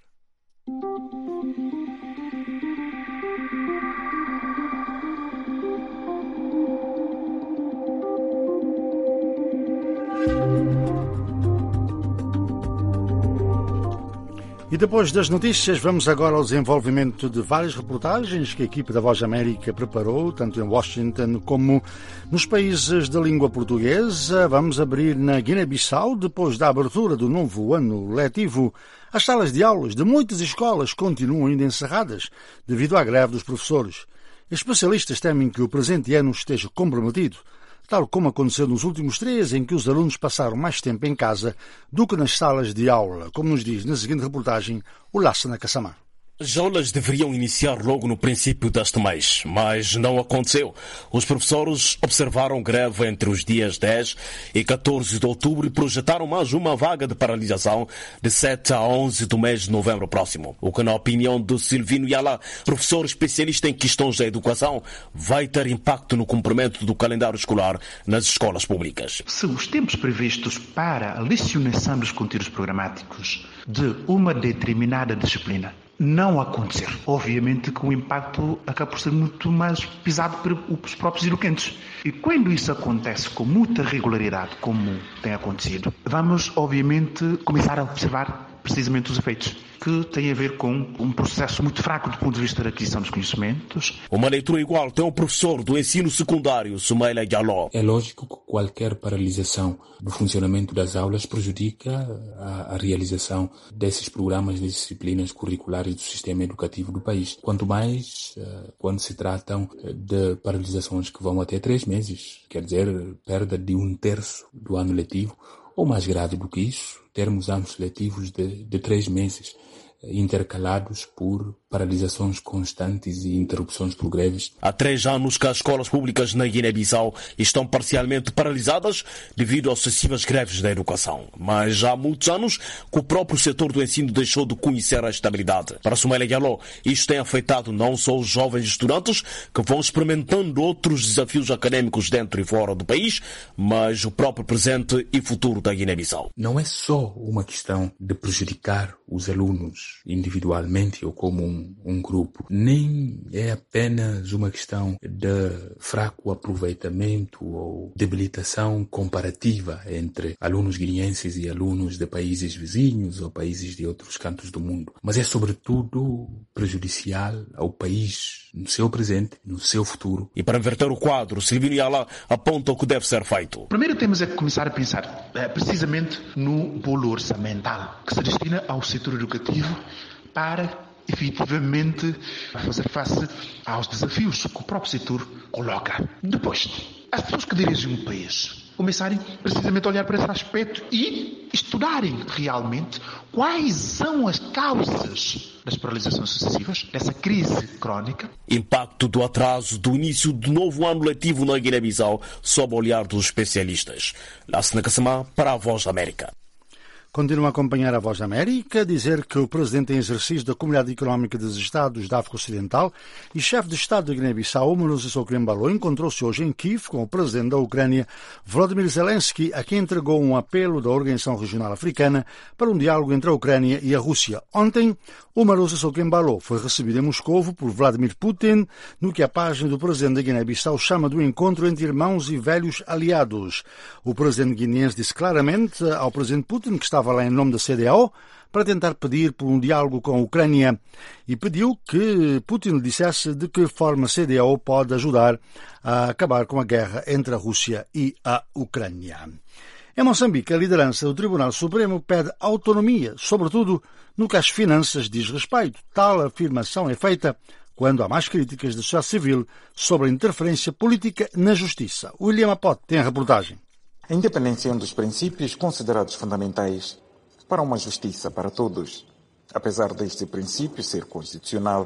E depois das notícias, vamos agora ao desenvolvimento de várias reportagens que a equipe da Voz América preparou, tanto em Washington como nos países de língua portuguesa. Vamos abrir na Guiné-Bissau, depois da abertura do novo ano letivo. As salas de aulas de muitas escolas continuam ainda encerradas devido à greve dos professores. Especialistas temem que o presente ano esteja comprometido, tal como aconteceu nos últimos três, em que os alunos passaram mais tempo em casa do que nas salas de aula, como nos diz na seguinte reportagem o Lassana Kassamá. As aulas deveriam iniciar logo no princípio deste mês, mas não aconteceu. Os professores observaram greve entre os dias dez e catorze de outubro e projetaram mais uma vaga de paralisação de sete a onze do mês de novembro próximo. O que, na opinião de Silvino Yala, professor especialista em questões da educação, vai ter impacto no cumprimento do calendário escolar nas escolas públicas. Se os tempos previstos para a lecionação dos conteúdos programáticos de uma determinada disciplina não acontecer, obviamente que o impacto acaba por ser muito mais pesado para os próprios educantes. E quando isso acontece com muita regularidade, como tem acontecido, vamos obviamente começar a observar precisamente os efeitos, que têm a ver com um processo muito fraco do ponto de vista da aquisição dos conhecimentos. Uma leitura igual tem o professor do ensino secundário, Sumaila Diallo. É lógico que qualquer paralisação do funcionamento das aulas prejudica a, a realização desses programas de disciplinas curriculares do sistema educativo do país. Quanto mais uh, quando se tratam de paralisações que vão até três meses, quer dizer, perda de um terço do ano letivo, ou mais grave do que isso, termos anos letivos de, de três meses, intercalados por paralisações constantes e interrupções por greves. Há três anos que as escolas públicas na Guiné-Bissau estão parcialmente paralisadas devido a sucessivas greves da educação. Mas já há muitos anos que o próprio setor do ensino deixou de conhecer a estabilidade. Para Sumaila Diallo, isto tem afetado não só os jovens estudantes que vão experimentando outros desafios académicos dentro e fora do país, mas o próprio presente e futuro da Guiné-Bissau. Não é só uma questão de prejudicar os alunos individualmente ou como um, um grupo, nem é apenas uma questão de fraco aproveitamento ou debilitação comparativa entre alunos guineenses e alunos de países vizinhos ou países de outros cantos do mundo, mas é sobretudo prejudicial ao país no seu presente, no seu futuro. E para inverter o quadro, Silvino Yala aponta o que deve ser feito. Primeiro temos é que começar a pensar é, precisamente no bolo orçamental que se destina ao setor educativo para efetivamente fazer face aos desafios que o próprio setor coloca. Depois, as pessoas que dirigem o país começarem precisamente a olhar para esse aspecto e estudarem realmente quais são as causas das paralisações sucessivas, dessa crise crónica. Impacto do atraso do início do novo ano letivo na Guiné-Bissau sob o olhar dos especialistas. Lassana Kassamá para a Voz da América. Continua a acompanhar a Voz da América, dizer que o presidente em exercício da Comunidade Económica dos Estados da África Ocidental e chefe de Estado da Guiné-Bissau, Umaro Sissoko Embalo, encontrou-se hoje em Kiev com o presidente da Ucrânia, Volodymyr Zelensky, a quem entregou um apelo da Organização Regional Africana para um diálogo entre a Ucrânia e a Rússia. Ontem, Umaro Sissoko Embalo foi recebido em Moscovo por Vladimir Putin, no que a página do presidente da Guiné-Bissau chama do encontro entre irmãos e velhos aliados. O presidente guineense disse claramente ao presidente Putin que estava lá em nome da C D A O para tentar pedir por um diálogo com a Ucrânia e pediu que Putin lhe dissesse de que forma a C D A O pode ajudar a acabar com a guerra entre a Rússia e a Ucrânia. Em Moçambique, a liderança do Tribunal Supremo pede autonomia, sobretudo no que às finanças diz respeito. Tal afirmação é feita quando há mais críticas da sociedade civil sobre a interferência política na justiça. William Apote tem a reportagem. A independência é um dos princípios considerados fundamentais para uma justiça para todos. Apesar deste princípio ser constitucional,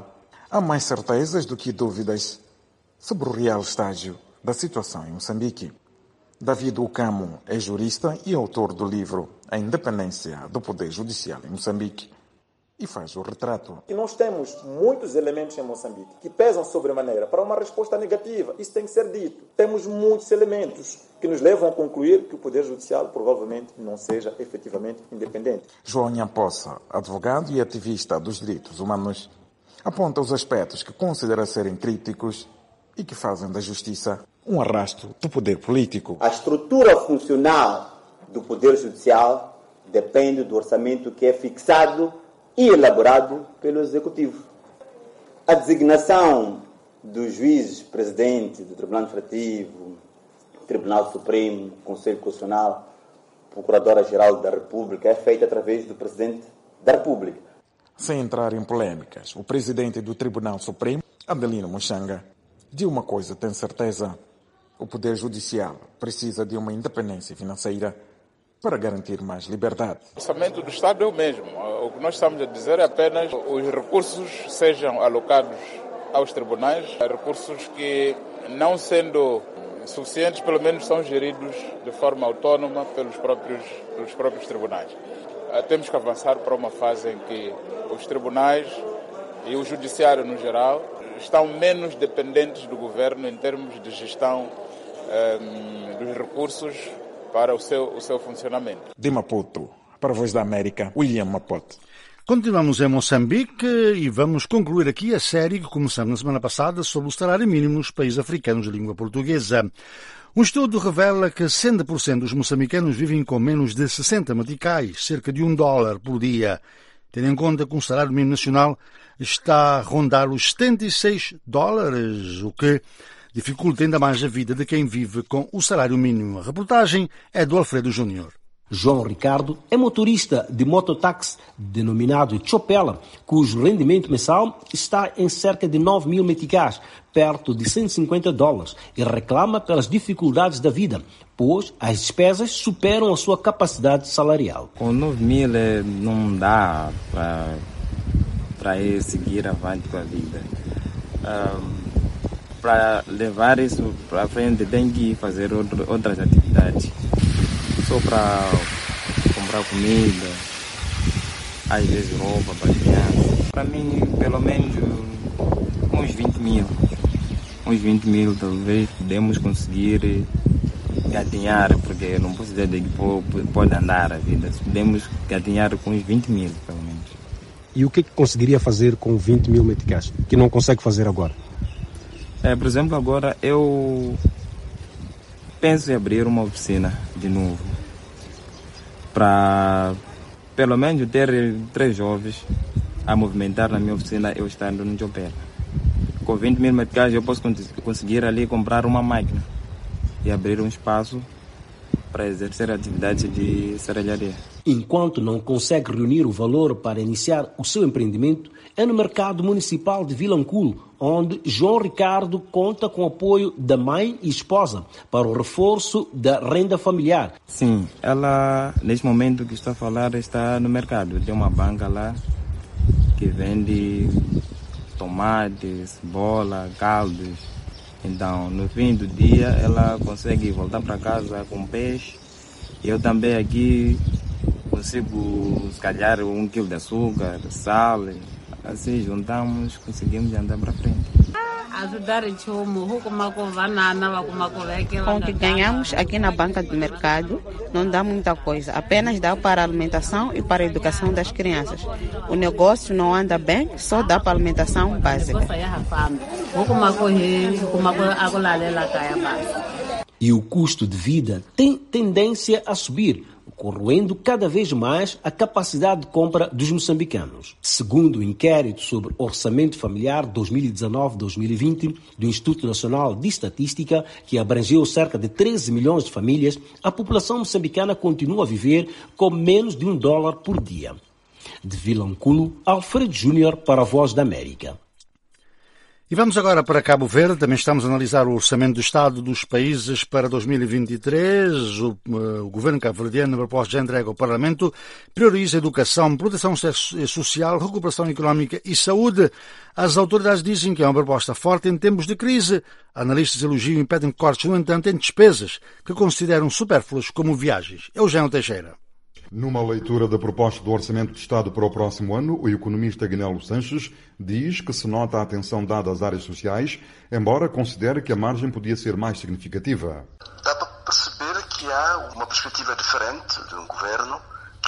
Há mais certezas do que dúvidas sobre o real estágio da situação em Moçambique. David Ocamo é jurista e autor do livro A Independência do Poder Judicial em Moçambique e faz o retrato. E nós temos muitos elementos em Moçambique que pesam sobremaneira para uma resposta negativa. Isso tem que ser dito. Temos muitos elementos que nos levam a concluir que o Poder Judicial provavelmente não seja efetivamente independente. João Nhamposa, advogado e ativista dos direitos humanos, aponta os aspectos que considera serem críticos e que fazem da justiça um arrasto do poder político. A estrutura funcional do Poder Judicial depende do orçamento que é fixado e elaborado pelo Executivo. A designação dos juízes presidente do Tribunal Administrativo, Tribunal Supremo, Conselho Constitucional, Procuradora-Geral da República é feita através do Presidente da República. Sem entrar em polêmicas, o presidente do Tribunal Supremo, Adelino Mochanga, de uma coisa tem certeza: o Poder Judicial precisa de uma independência financeira para garantir mais liberdade. O orçamento do Estado é o mesmo. O que nós estamos a dizer é apenas que os recursos sejam alocados aos tribunais, recursos que, não sendo suficientes, pelo menos são geridos de forma autónoma pelos próprios, pelos próprios tribunais. Temos que avançar para uma fase em que os tribunais e o judiciário no geral estão menos dependentes do governo em termos de gestão um, dos recursos para o seu, o seu funcionamento. De Maputo, para a Voz da América, William Maputo. Continuamos em Moçambique e vamos concluir aqui a série que começamos na semana passada sobre o salário mínimo nos países africanos de língua portuguesa. Um estudo revela que sessenta por cento dos moçambicanos vivem com menos de sessenta meticais, cerca de um dólar por dia. Tendo em conta que o salário mínimo nacional está a rondar os setenta e seis dólares, o que dificulta ainda mais a vida de quem vive com o salário mínimo. A reportagem é do Alfredo Júnior. João Ricardo é motorista de mototáxi denominado Chopela, cujo rendimento mensal está em cerca de nove mil meticais, perto de cento e cinquenta dólares, e reclama pelas dificuldades da vida, pois as despesas superam a sua capacidade salarial. Com nove mil não dá para ir seguir avante com a vida. Um, para levar isso para frente tem que fazer outro, outras atividades. Só para comprar comida, às vezes roupa para as crianças. Para mim, pelo menos uns vinte mil. Uns vinte mil talvez podemos conseguir gatinhar, porque não posso dizer que pode andar a vida. Podemos gatinhar com uns vinte mil, pelo menos. E o que, que conseguiria fazer com vinte mil meticais, que não consegue fazer agora? É, por exemplo, agora eu penso em abrir uma oficina de novo, para pelo menos ter três jovens a movimentar na minha oficina, eu estando no Chopela. Com vinte mil meticais eu posso conseguir ali comprar uma máquina e abrir um espaço para exercer atividades de serralharia. Enquanto não consegue reunir o valor para iniciar o seu empreendimento, é no mercado municipal de Vilanculo, onde João Ricardo conta com o apoio da mãe e esposa para o reforço da renda familiar. Sim, ela, neste momento que estou a falar, está no mercado. Tem uma banca lá que vende tomates, cebola, caldos. Então, no fim do dia, ela consegue voltar para casa com peixe. Eu também aqui consigo, se calhar, um quilo de açúcar, sal. Assim, juntamos, conseguimos andar para frente. Com o que ganhamos aqui na banca de mercado, não dá muita coisa. Apenas dá para a alimentação e para a educação das crianças. O negócio não anda bem, só dá para a alimentação básica. E o custo de vida tem tendência a subir, corroendo cada vez mais a capacidade de compra dos moçambicanos. Segundo o inquérito sobre orçamento familiar dois mil e dezenove a dois mil e vinte do Instituto Nacional de Estatística, que abrangeu cerca de treze milhões de famílias, a população moçambicana continua a viver com menos de um dólar por dia. De Vilanculo, Alfredo Júnior para a Voz da América. E vamos agora para Cabo Verde. Também estamos a analisar o orçamento do Estado dos países para dois mil e vinte e três. O, o governo cabo-verdiano, na proposta já entregue ao Parlamento, prioriza educação, proteção social, recuperação económica e saúde. As autoridades dizem que é uma proposta forte em tempos de crise. Analistas elogiam e pedem cortes, no entanto, em despesas que consideram supérfluas, como viagens. Eugênio Teixeira. Numa leitura da proposta do Orçamento de Estado para o próximo ano, o economista Agnello Sanches diz que se nota a atenção dada às áreas sociais, embora considere que a margem podia ser mais significativa. Dá para perceber que há uma perspectiva diferente de um governo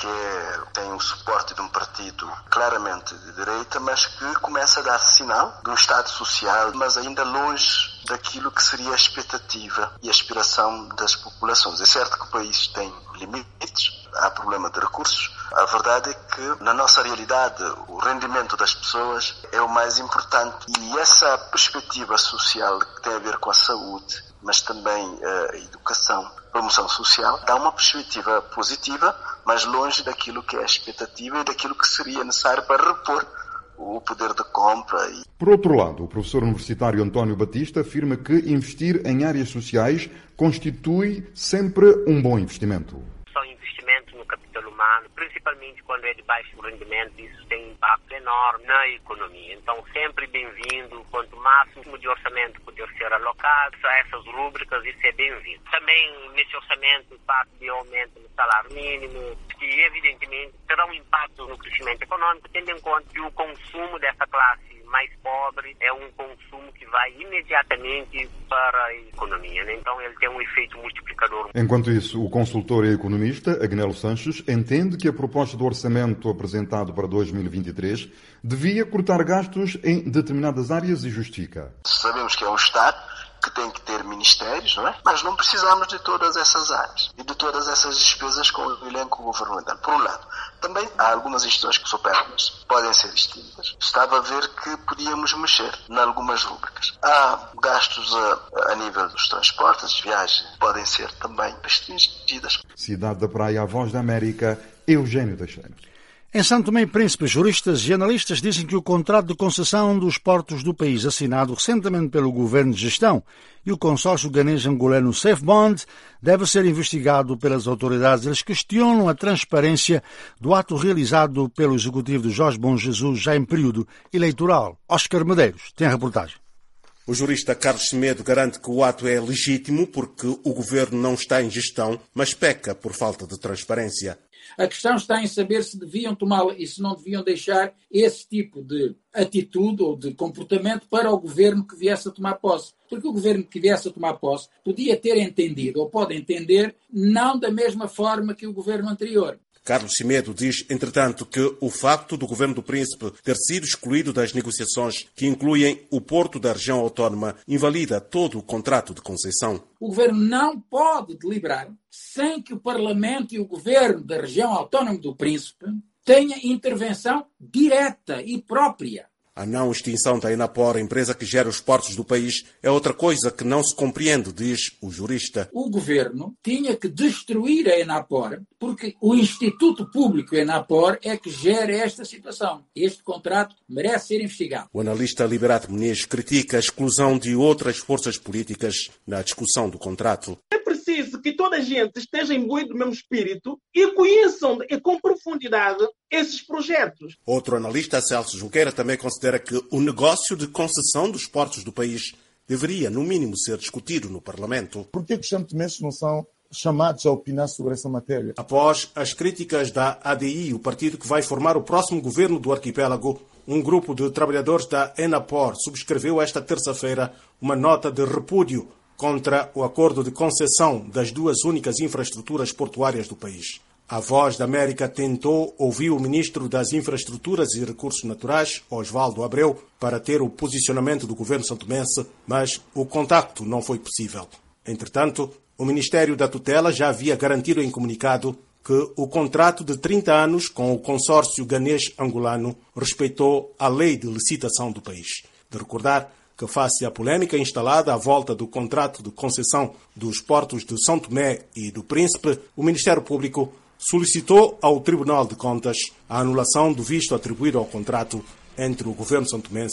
que tem o suporte de um partido claramente de direita, mas que começa a dar sinal de um Estado social, mas ainda longe daquilo que seria a expectativa e a aspiração das populações. É certo que o país tem limites, há problema de recursos. A verdade é que, na nossa realidade, o rendimento das pessoas é o mais importante. E essa perspectiva social que tem a ver com a saúde, mas também a educação, promoção social, dá uma perspectiva positiva, mas longe daquilo que é a expectativa e daquilo que seria necessário para repor o poder de compra. Por outro lado, o professor universitário António Batista afirma que investir em áreas sociais constitui sempre um bom investimento. Só investimento no capital humano, principalmente quando é de baixo rendimento, isso tem um impacto enorme na economia. Então, sempre bem-vindo, quanto máximo de orçamento puder ser alocado a essas rúbricas, isso é bem-vindo. Também, nesse orçamento, parte de aumento no salário mínimo, que evidentemente terá um impacto no crescimento econômico, tendo em conta que o consumo dessa classe mais pobre é um consumo que vai imediatamente para a economia, né? Então ele tem um efeito multiplicador. Enquanto isso, o consultor e economista Agnello Sanches entende que a proposta do orçamento apresentado para dois mil e vinte e três devia cortar gastos em determinadas áreas e justifica. Sabemos que é um Estado que tem que ter ministérios, não é? Mas não precisamos de todas essas áreas e de todas essas despesas com o elenco governamental. Por um lado, também há algumas instituições que supérfluas podem ser extintas. Estava a ver que podíamos mexer em algumas rubricas. Há gastos a, a nível dos transportes, viagens, podem ser também restringidas. Cidade da Praia, a Voz da América, Eugênio Teixeira. Em São Tomé e Príncipe, juristas e analistas dizem que o contrato de concessão dos portos do país, assinado recentemente pelo Governo de Gestão e o consórcio ganês-angolano SafeBond, deve ser investigado pelas autoridades. Eles questionam a transparência do ato realizado pelo executivo de Jorge Bom Jesus já em período eleitoral. Oscar Medeiros tem a reportagem. O jurista Carlos Semedo garante que o ato é legítimo porque o governo não está em gestão, mas peca por falta de transparência. A questão está em saber se deviam tomá-la e se não deviam deixar esse tipo de atitude ou de comportamento para o governo que viesse a tomar posse. Porque o governo que viesse a tomar posse podia ter entendido, ou pode entender, não da mesma forma que o governo anterior. Carlos Semedo diz, entretanto, que o facto do governo do Príncipe ter sido excluído das negociações que incluem o porto da região autónoma invalida todo o contrato de concessão. O governo não pode deliberar sem que o Parlamento e o governo da região autónoma do Príncipe tenham intervenção direta e própria. A não extinção da Enapor, a empresa que gera os portos do país, é outra coisa que não se compreende, diz o jurista. O governo tinha que destruir a Enapor, porque o Instituto Público Enapor é que gera esta situação. Este contrato merece ser investigado. O analista Liberato Muniz critica a exclusão de outras forças políticas na discussão do contrato. É preciso que toda a gente esteja imbuído do mesmo espírito e conheçam com profundidade esses projetos. Outro analista, Celso Junqueira, também considera que o negócio de concessão dos portos do país deveria, no mínimo, ser discutido no Parlamento. Por que os santomenses não são chamados a opinar sobre essa matéria? Após as críticas da A D I, o partido que vai formar o próximo governo do arquipélago, um grupo de trabalhadores da Enapor subscreveu esta terça-feira uma nota de repúdio contra o acordo de concessão das duas únicas infraestruturas portuárias do país. A Voz da América tentou ouvir o ministro das Infraestruturas e Recursos Naturais, Osvaldo Abreu, para ter o posicionamento do governo santomense, mas o contacto não foi possível. Entretanto, o Ministério da Tutela já havia garantido em comunicado que o contrato de trinta anos com o consórcio ganês-angolano respeitou a lei de licitação do país. De recordar que, face à polêmica instalada à volta do contrato de concessão dos portos de São Tomé e do Príncipe, o Ministério Público solicitou ao Tribunal de Contas a anulação do visto atribuído ao contrato entre o governo santomense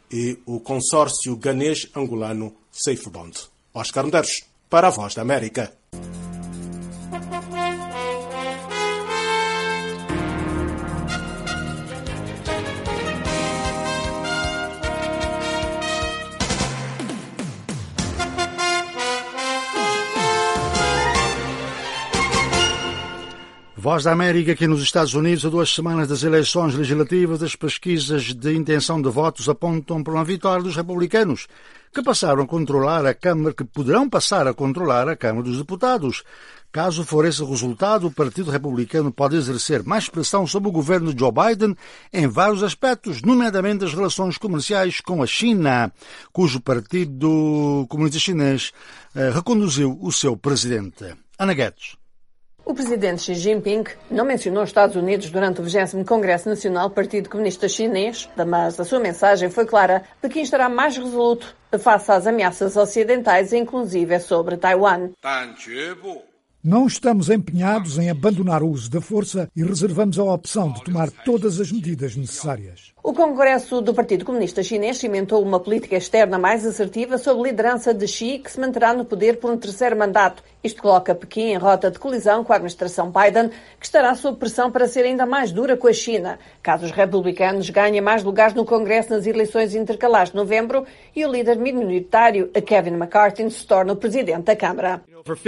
e o consórcio ganês-angolano Safebond. Oscar Medeiros, para a Voz da América. Voz da América, aqui nos Estados Unidos, a duas semanas das eleições legislativas, as pesquisas de intenção de votos apontam para uma vitória dos republicanos, que passaram a controlar a Câmara, que poderão passar a controlar a Câmara dos Deputados. Caso for esse o resultado, o Partido Republicano pode exercer mais pressão sobre o governo de Joe Biden em vários aspectos, nomeadamente as relações comerciais com a China, cujo Partido Comunista Chinês eh, reconduziu o seu presidente. Ana Guedes. O presidente Xi Jinping não mencionou os Estados Unidos durante o vigésimo Congresso Nacional do Partido Comunista Chinês, mas a sua mensagem foi clara: Pequim estará mais resoluto face às ameaças ocidentais, inclusive sobre Taiwan. Não estamos empenhados em abandonar o uso da força e reservamos a opção de tomar todas as medidas necessárias. O Congresso do Partido Comunista Chinês cimentou uma política externa mais assertiva sob liderança de Xi, que se manterá no poder por um terceiro mandato. Isto coloca Pequim em rota de colisão com a administração Biden, que estará sob pressão para ser ainda mais dura com a China, caso os republicanos ganhem mais lugares no Congresso nas eleições intercalares de novembro e o líder minoritário, Kevin McCarthy, se torne o presidente da Câmara.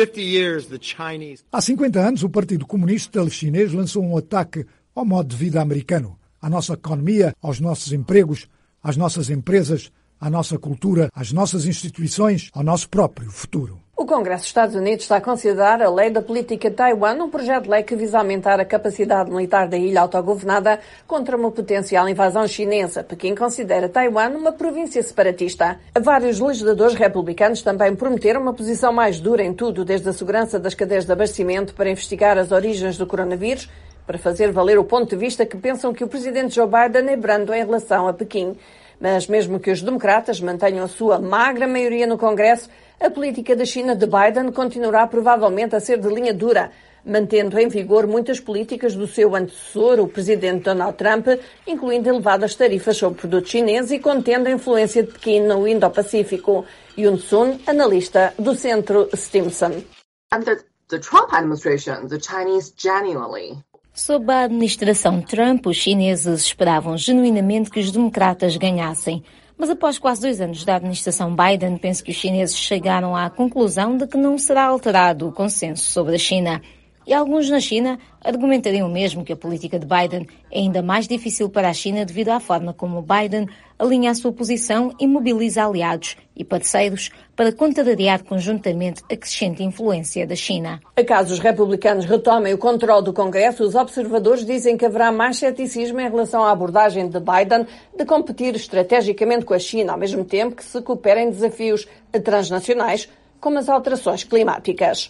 Há cinquenta anos, o Partido Comunista Chinês lançou um ataque ao modo de vida americano, à nossa economia, aos nossos empregos, às nossas empresas, à nossa cultura, às nossas instituições, ao nosso próprio futuro. O Congresso dos Estados Unidos está a considerar a Lei da Política de Taiwan um projeto de lei que visa aumentar a capacidade militar da ilha autogovernada contra uma potencial invasão chinesa. Pequim considera Taiwan uma província separatista. Vários legisladores republicanos também prometeram uma posição mais dura em tudo, desde a segurança das cadeias de abastecimento para investigar as origens do coronavírus, para fazer valer o ponto de vista que pensam que o presidente Joe Biden é brando em relação a Pequim. Mas mesmo que os democratas mantenham a sua magra maioria no Congresso, a política da China de Biden continuará provavelmente a ser de linha dura, mantendo em vigor muitas políticas do seu antecessor, o presidente Donald Trump, incluindo elevadas tarifas sobre produtos chineses e contendo a influência de Pequim no Indo-Pacífico. Yun Sun, analista do Centro Stimson. Under the Trump administration, the Chinese genuinely Sob a administração Trump, os chineses esperavam genuinamente que os democratas ganhassem. Mas após quase dois anos da administração Biden, penso que os chineses chegaram à conclusão de que não será alterado o consenso sobre a China. E alguns na China argumentariam mesmo que a política de Biden é ainda mais difícil para a China devido à forma como Biden alinha a sua posição e mobiliza aliados e parceiros para contrariar conjuntamente a crescente influência da China. Caso os republicanos retomem o controle do Congresso, os observadores dizem que haverá mais ceticismo em relação à abordagem de Biden de competir estrategicamente com a China, ao mesmo tempo que se cooperem desafios transnacionais, como as alterações climáticas.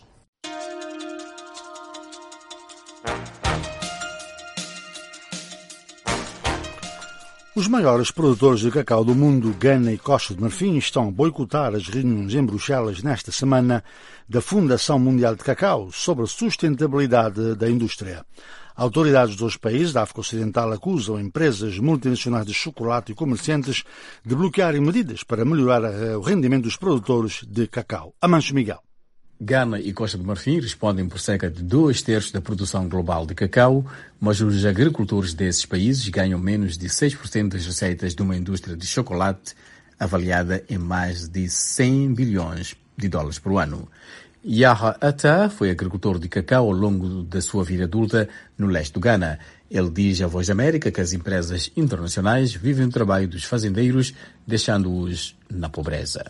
Os maiores produtores de cacau do mundo, Gana e Costa de Marfim, estão a boicotar as reuniões em Bruxelas nesta semana da Fundação Mundial de Cacau sobre a sustentabilidade da indústria. Autoridades dos países da África Ocidental acusam empresas multinacionais de chocolate e comerciantes de bloquearem medidas para melhorar o rendimento dos produtores de cacau. Amancho Miguel. Gana e Costa de Marfim respondem por cerca de dois terços da produção global de cacau, mas os agricultores desses países ganham menos de seis por cento das receitas de uma indústria de chocolate avaliada em mais de cem bilhões de dólares por ano. Yaha Atta foi agricultor de cacau ao longo da sua vida adulta no leste do Ghana. Ele diz à Voz da América que as empresas internacionais vivem o trabalho dos fazendeiros, deixando-os na pobreza.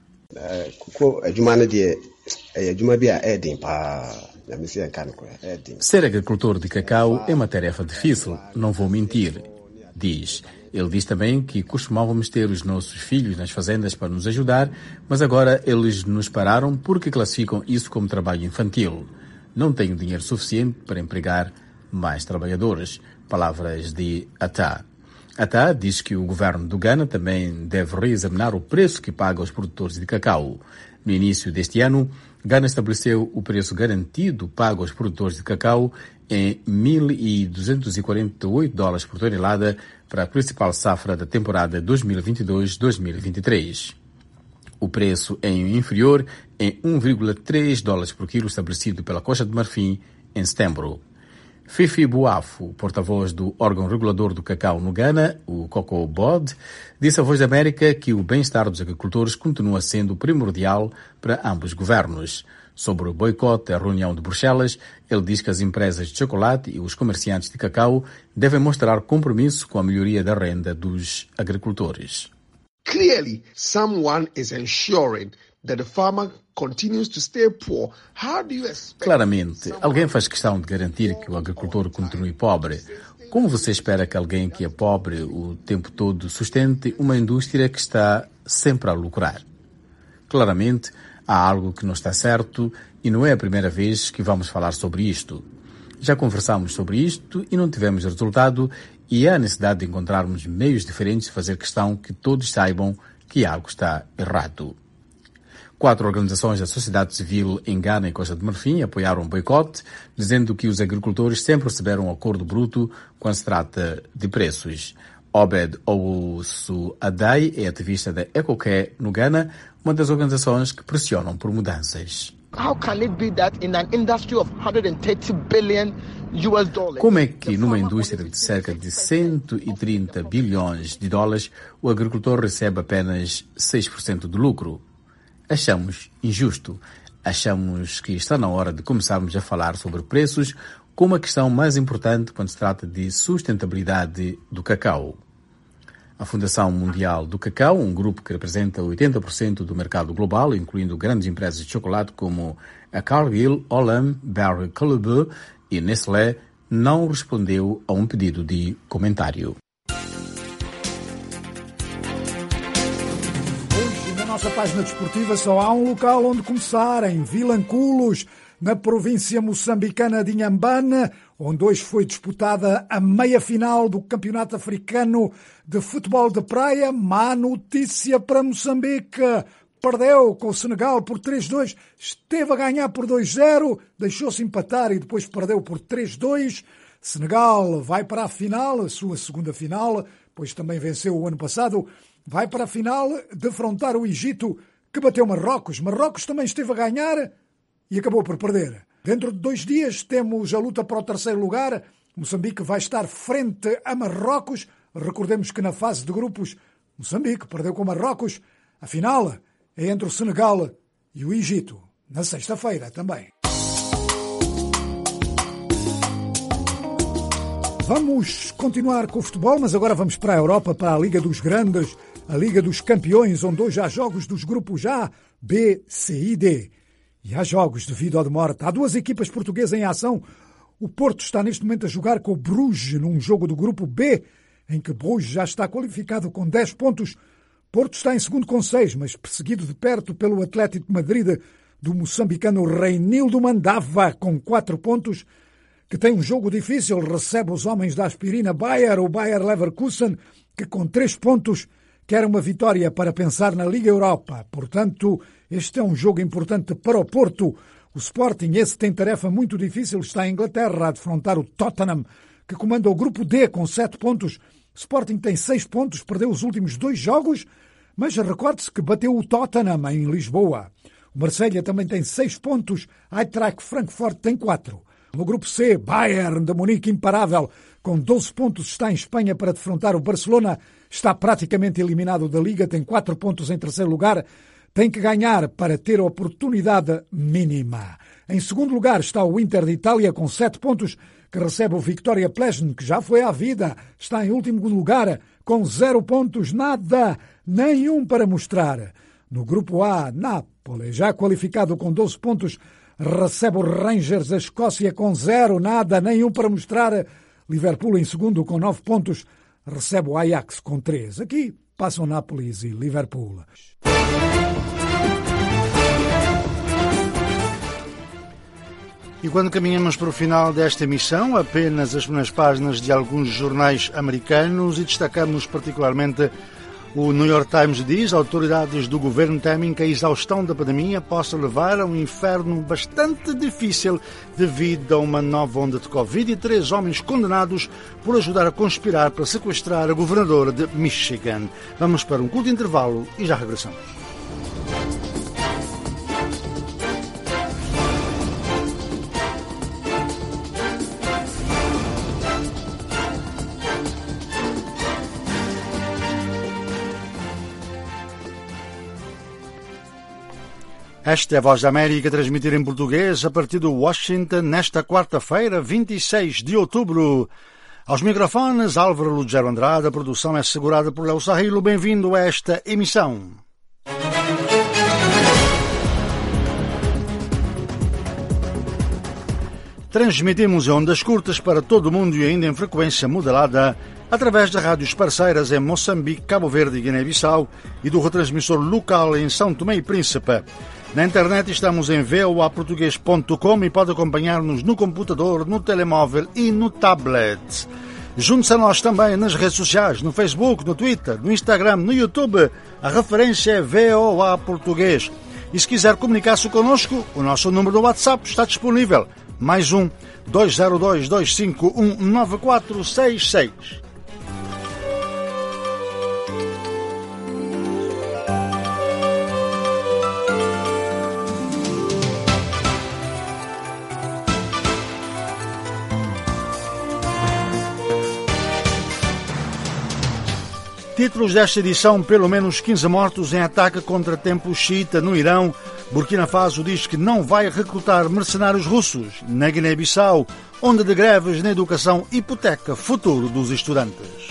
Ser agricultor de cacau é uma tarefa difícil, não vou mentir, diz. Ele diz também que costumávamos ter os nossos filhos nas fazendas para nos ajudar, mas agora eles nos pararam porque classificam isso como trabalho infantil. Não tenho dinheiro suficiente para empregar mais trabalhadores. Palavras de Atta. Atta diz que o governo do Ghana também deve reexaminar o preço que paga aos produtores de cacau. No início deste ano, Ghana estabeleceu o preço garantido pago aos produtores de cacau em mil duzentos e quarenta e oito dólares por tonelada para a principal safra da temporada dois mil e vinte e dois dois mil e vinte e três. O preço é inferior em um vírgula três dólares por quilo estabelecido pela Costa de Marfim em setembro. Fifi Buafo, porta-voz do órgão regulador do cacau no Ghana, o Cocoa Board, disse à Voz da América que o bem-estar dos agricultores continua sendo primordial para ambos os governos. Sobre o boicote à reunião de Bruxelas, ele diz que as empresas de chocolate e os comerciantes de cacau devem mostrar compromisso com a melhoria da renda dos agricultores. Clearly, someone is ensuring that the farmer continues to stay poor. How do you expect... Claramente, alguém faz questão de garantir que o agricultor continue pobre. Como você espera que alguém que é pobre o tempo todo sustente uma indústria que está sempre a lucrar? Claramente, há algo que não está certo e não é a primeira vez que vamos falar sobre isto. Já conversamos sobre isto e não tivemos resultado, e há necessidade de encontrarmos meios diferentes de fazer questão que todos saibam que algo está errado. Quatro organizações da sociedade civil em Ghana e Costa de Marfim apoiaram o boicote, dizendo que os agricultores sempre receberam um acordo bruto quando se trata de preços. Obed Owusu Adai é ativista da EcoCare no Ghana, uma das organizações que pressionam por mudanças. How can it be that in an industry of one hundred thirty billion U S dollars? Como é que numa indústria de cerca de cento e trinta bilhões de dólares o agricultor recebe apenas seis por cento do lucro? Achamos injusto. Achamos que está na hora de começarmos a falar sobre preços como a questão mais importante quando se trata de sustentabilidade do cacau. A Fundação Mundial do Cacau, um grupo que representa oitenta por cento do mercado global, incluindo grandes empresas de chocolate como a Cargill, Olam, Barry Callebaut e Nestlé, não respondeu a um pedido de comentário. Hoje, na nossa página desportiva, só há um local onde começar, em Vilanculos, na província moçambicana de Inhambane, onde hoje foi disputada a meia-final do Campeonato Africano de Futebol de Praia. Má notícia para Moçambique. Perdeu com o Senegal por três a dois, esteve a ganhar por dois a zero, deixou-se empatar e depois perdeu por três a dois. Senegal vai para a final, a sua segunda final, pois também venceu o ano passado, vai para a final defrontar o Egito, que bateu Marrocos. Marrocos também esteve a ganhar e acabou por perder. Dentro de dois dias temos a luta para o terceiro lugar. Moçambique vai estar frente a Marrocos. Recordemos que na fase de grupos, Moçambique perdeu com Marrocos. A final é entre o Senegal e o Egito, na sexta-feira também. Vamos continuar com o futebol, mas agora vamos para a Europa, para a Liga dos Grandes, a Liga dos Campeões, onde hoje há jogos dos grupos A, B, C e D. E há jogos devido à demora. Há duas equipas portuguesas em ação. O Porto está neste momento a jogar com o Bruges num jogo do grupo B, em que Bruges já está qualificado com dez pontos. Porto está em segundo com seis, mas perseguido de perto pelo Atlético de Madrid do moçambicano Reinildo Mandava com quatro pontos, que tem um jogo difícil, recebe os homens da aspirina Bayer, o Bayer Leverkusen, que com três pontos quer uma vitória para pensar na Liga Europa. Portanto, este é um jogo importante para o Porto. O Sporting, esse tem tarefa muito difícil, está em Inglaterra a defrontar o Tottenham, que comanda o grupo D com sete pontos. O Sporting tem seis pontos, perdeu os últimos dois jogos, mas recorde-se que bateu o Tottenham em Lisboa. O Marselha também tem seis pontos, Eintracht Frankfurt tem quatro. No grupo C, Bayern de Munique imparável, com doze pontos, está em Espanha para defrontar o Barcelona, está praticamente eliminado da Liga, tem quatro pontos em terceiro lugar, tem que ganhar para ter a oportunidade mínima. Em segundo lugar está o Inter de Itália com sete pontos, que recebe o Victoria Plzeň, que já foi à vida, está em último lugar com zero pontos, nada, nenhum para mostrar. No grupo A, Nápoles, já qualificado com doze pontos, recebe o Rangers da Escócia com zero, nada, nenhum para mostrar. Liverpool em segundo com nove pontos, recebe o Ajax com três. Aqui passam Nápoles e Liverpool. E quando caminhamos para o final desta emissão, apenas as primeiras páginas de alguns jornais americanos e destacamos particularmente O New York Times diz que autoridades do governo temem que a exaustão da pandemia possa levar a um inferno bastante difícil devido a uma nova onda de Covid e três homens condenados por ajudar a conspirar para sequestrar a governadora de Michigan. Vamos para um curto intervalo e já regressamos. Esta é a Voz da América, transmitida em português a partir de Washington, nesta quarta-feira, vinte e seis de outubro. Aos microfones, Álvaro Lugero Andrade, a produção é assegurada por Léo Sarrilo. Bem-vindo a esta emissão. Transmitimos em ondas curtas para todo o mundo e ainda em frequência modulada através de rádios parceiras em Moçambique, Cabo Verde e Guiné-Bissau e do retransmissor local em São Tomé e Príncipe. Na internet estamos em v o a português ponto com e pode acompanhar-nos no computador, no telemóvel e no tablet. Junte-se a nós também nas redes sociais, no Facebook, no Twitter, no Instagram, no YouTube. A referência é V O A Português. E se quiser comunicar-se connosco, o nosso número do WhatsApp está disponível. Mais um, dois zero dois, dois cinco um, nove quatro seis seis. Títulos desta edição: pelo menos quinze mortos em ataque contra templo xiita no Irão. Burkina Faso diz que não vai recrutar mercenários russos. Na Guiné-Bissau, onda de greves na educação hipoteca futuro dos estudantes.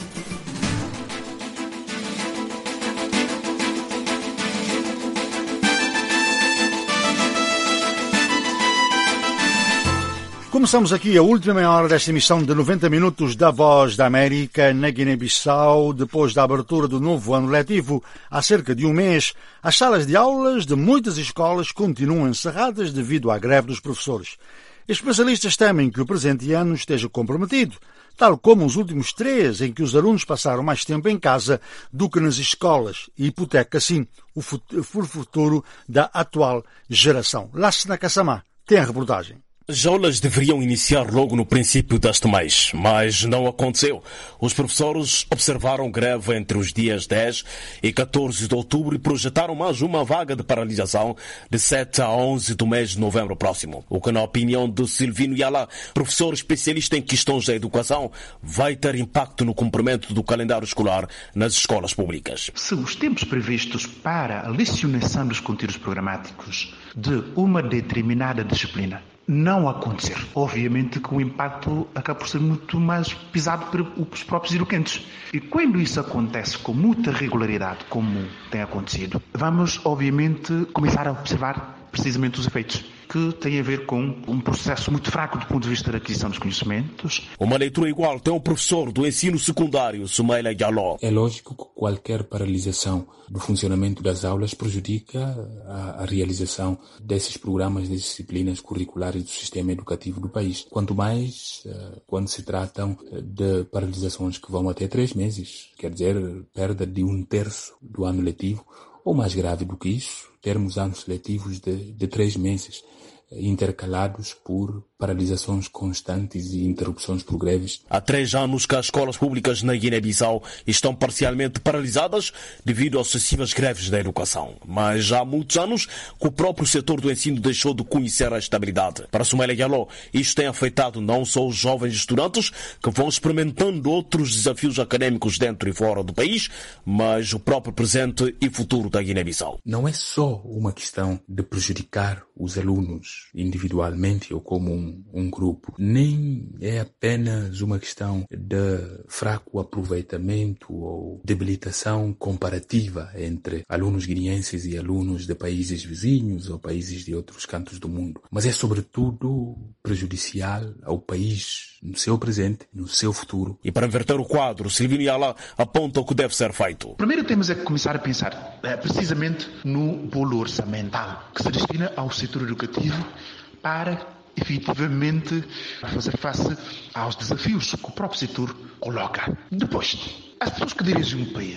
Começamos aqui a última meia hora desta emissão de noventa minutos da Voz da América. Na Guiné-Bissau, depois da abertura do novo ano letivo há cerca de um mês, as salas de aulas de muitas escolas continuam encerradas devido à greve dos professores. Especialistas temem que o presente ano esteja comprometido, tal como os últimos três em que os alunos passaram mais tempo em casa do que nas escolas, e hipoteca, assim, o futuro da atual geração. Lassana Kassamá tem a reportagem. As aulas deveriam iniciar logo no princípio deste mês, mas não aconteceu. Os professores observaram greve entre os dias dez e catorze de outubro e projetaram mais uma vaga de paralisação de sete a onze do mês de novembro próximo. O que, na opinião de Silvino Yala, professor especialista em questões da educação, vai ter impacto no cumprimento do calendário escolar nas escolas públicas. Se os tempos previstos para a lecionação dos conteúdos programáticos de uma determinada disciplina não acontecer, obviamente que o impacto acaba por ser muito mais pesado para os próprios educantes. E quando isso acontece com muita regularidade, como tem acontecido, vamos obviamente começar a observar precisamente os efeitos, que tem a ver com um processo muito fraco do ponto de vista da aquisição dos conhecimentos. Uma leitura igual tem o professor do ensino secundário, Sumaila Diallo. É lógico que qualquer paralisação do funcionamento das aulas prejudica a, a realização desses programas, das disciplinas curriculares do sistema educativo do país. Quanto mais uh, quando se tratam de paralisações que vão até três meses, quer dizer, perda de um terço do ano letivo, ou mais grave do que isso, termos anos letivos de, de três meses, intercalados por paralisações constantes e interrupções por greves. Há três anos que as escolas públicas na Guiné-Bissau estão parcialmente paralisadas devido a sucessivas greves da educação. Mas já há muitos anos que o próprio setor do ensino deixou de conhecer a estabilidade. Para Sumaila Diallo, isto tem afetado não só os jovens estudantes que vão experimentando outros desafios académicos dentro e fora do país, mas o próprio presente e futuro da Guiné-Bissau. Não é só uma questão de prejudicar os alunos individualmente ou como um, um grupo, nem é apenas uma questão de fraco aproveitamento ou debilitação comparativa entre alunos guineenses e alunos de países vizinhos ou países de outros cantos do mundo, mas é sobretudo prejudicial ao país no seu presente, no seu futuro. E para inverter o quadro, Silvino Yala aponta o que deve ser feito. Primeiro temos é que começar a pensar é, precisamente no bolo orçamental que se destina ao setor educativo para efetivamente fazer face aos desafios que o próprio setor coloca. Depois, as pessoas que dirigem um país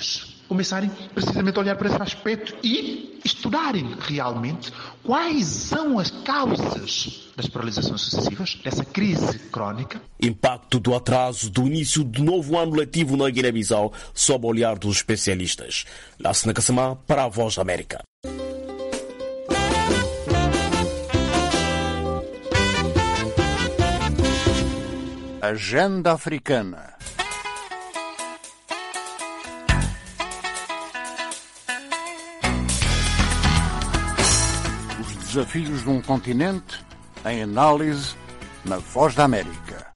começarem precisamente a olhar para esse aspecto e estudarem realmente quais são as causas das paralisações sucessivas, dessa crise crónica. Impacto do atraso do início do novo ano letivo na Guiné-Bissau sob o olhar dos especialistas. Lássina Kassamá para a Voz da América. Agenda Africana. Os desafios de um continente em análise na Voz da América.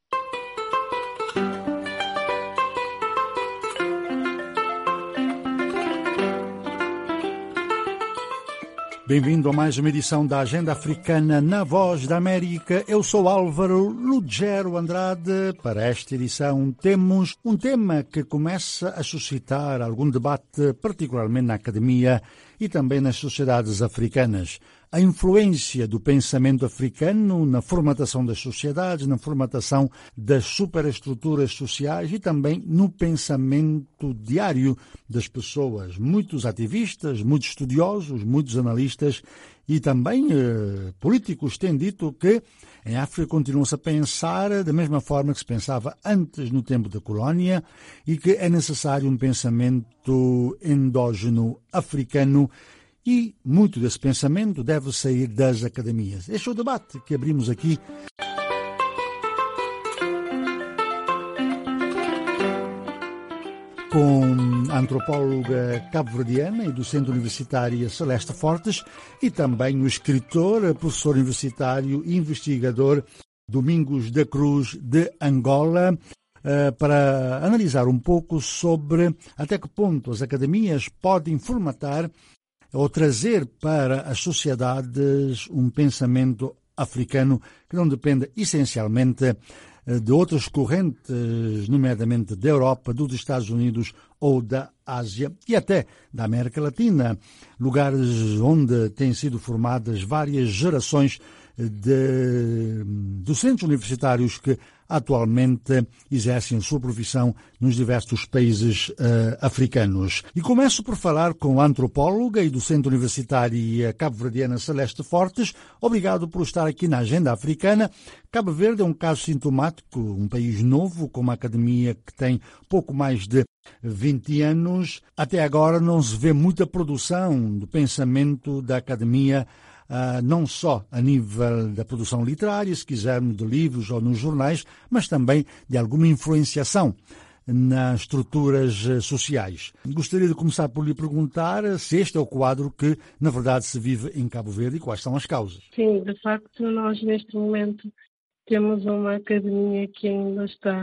Bem-vindo a mais uma edição da Agenda Africana na Voz da América. Eu sou Álvaro Lugero Andrade. Para esta edição temos um tema que começa a suscitar algum debate, particularmente na academia e também nas sociedades africanas. A influência do pensamento africano na formatação das sociedades, na formatação das superestruturas sociais e também no pensamento diário das pessoas. Muitos ativistas, muitos estudiosos, muitos analistas e também eh, políticos têm dito que em África continua-se a pensar da mesma forma que se pensava antes no tempo da colónia e que é necessário um pensamento endógeno africano. E muito desse pensamento deve sair das academias. Este é o debate que abrimos aqui. Com a antropóloga cabo-verdiana e docente universitária Celeste Fortes e também o escritor, professor universitário e investigador Domingos da Cruz de Angola, para analisar um pouco sobre até que ponto as academias podem formatar ou trazer para as sociedades um pensamento africano que não dependa essencialmente de outras correntes, nomeadamente da Europa, dos Estados Unidos ou da Ásia e até da América Latina, lugares onde têm sido formadas várias gerações de docentes universitários que atualmente exercem a sua profissão nos diversos países uh, africanos. E começo por falar com a antropóloga e docente universitária cabo-verdiana Celeste Fortes. Obrigado por estar aqui na Agenda Africana. Cabo Verde é um caso sintomático, um país novo, com uma academia que tem pouco mais de vinte anos. Até agora não se vê muita produção do pensamento da academia, Uh, não só a nível da produção literária, se quisermos, de livros ou nos jornais, mas também de alguma influenciação nas estruturas sociais. Gostaria de começar por lhe perguntar se este é o quadro que, na verdade, se vive em Cabo Verde e quais são as causas. Sim, de facto, nós neste momento temos uma academia que ainda está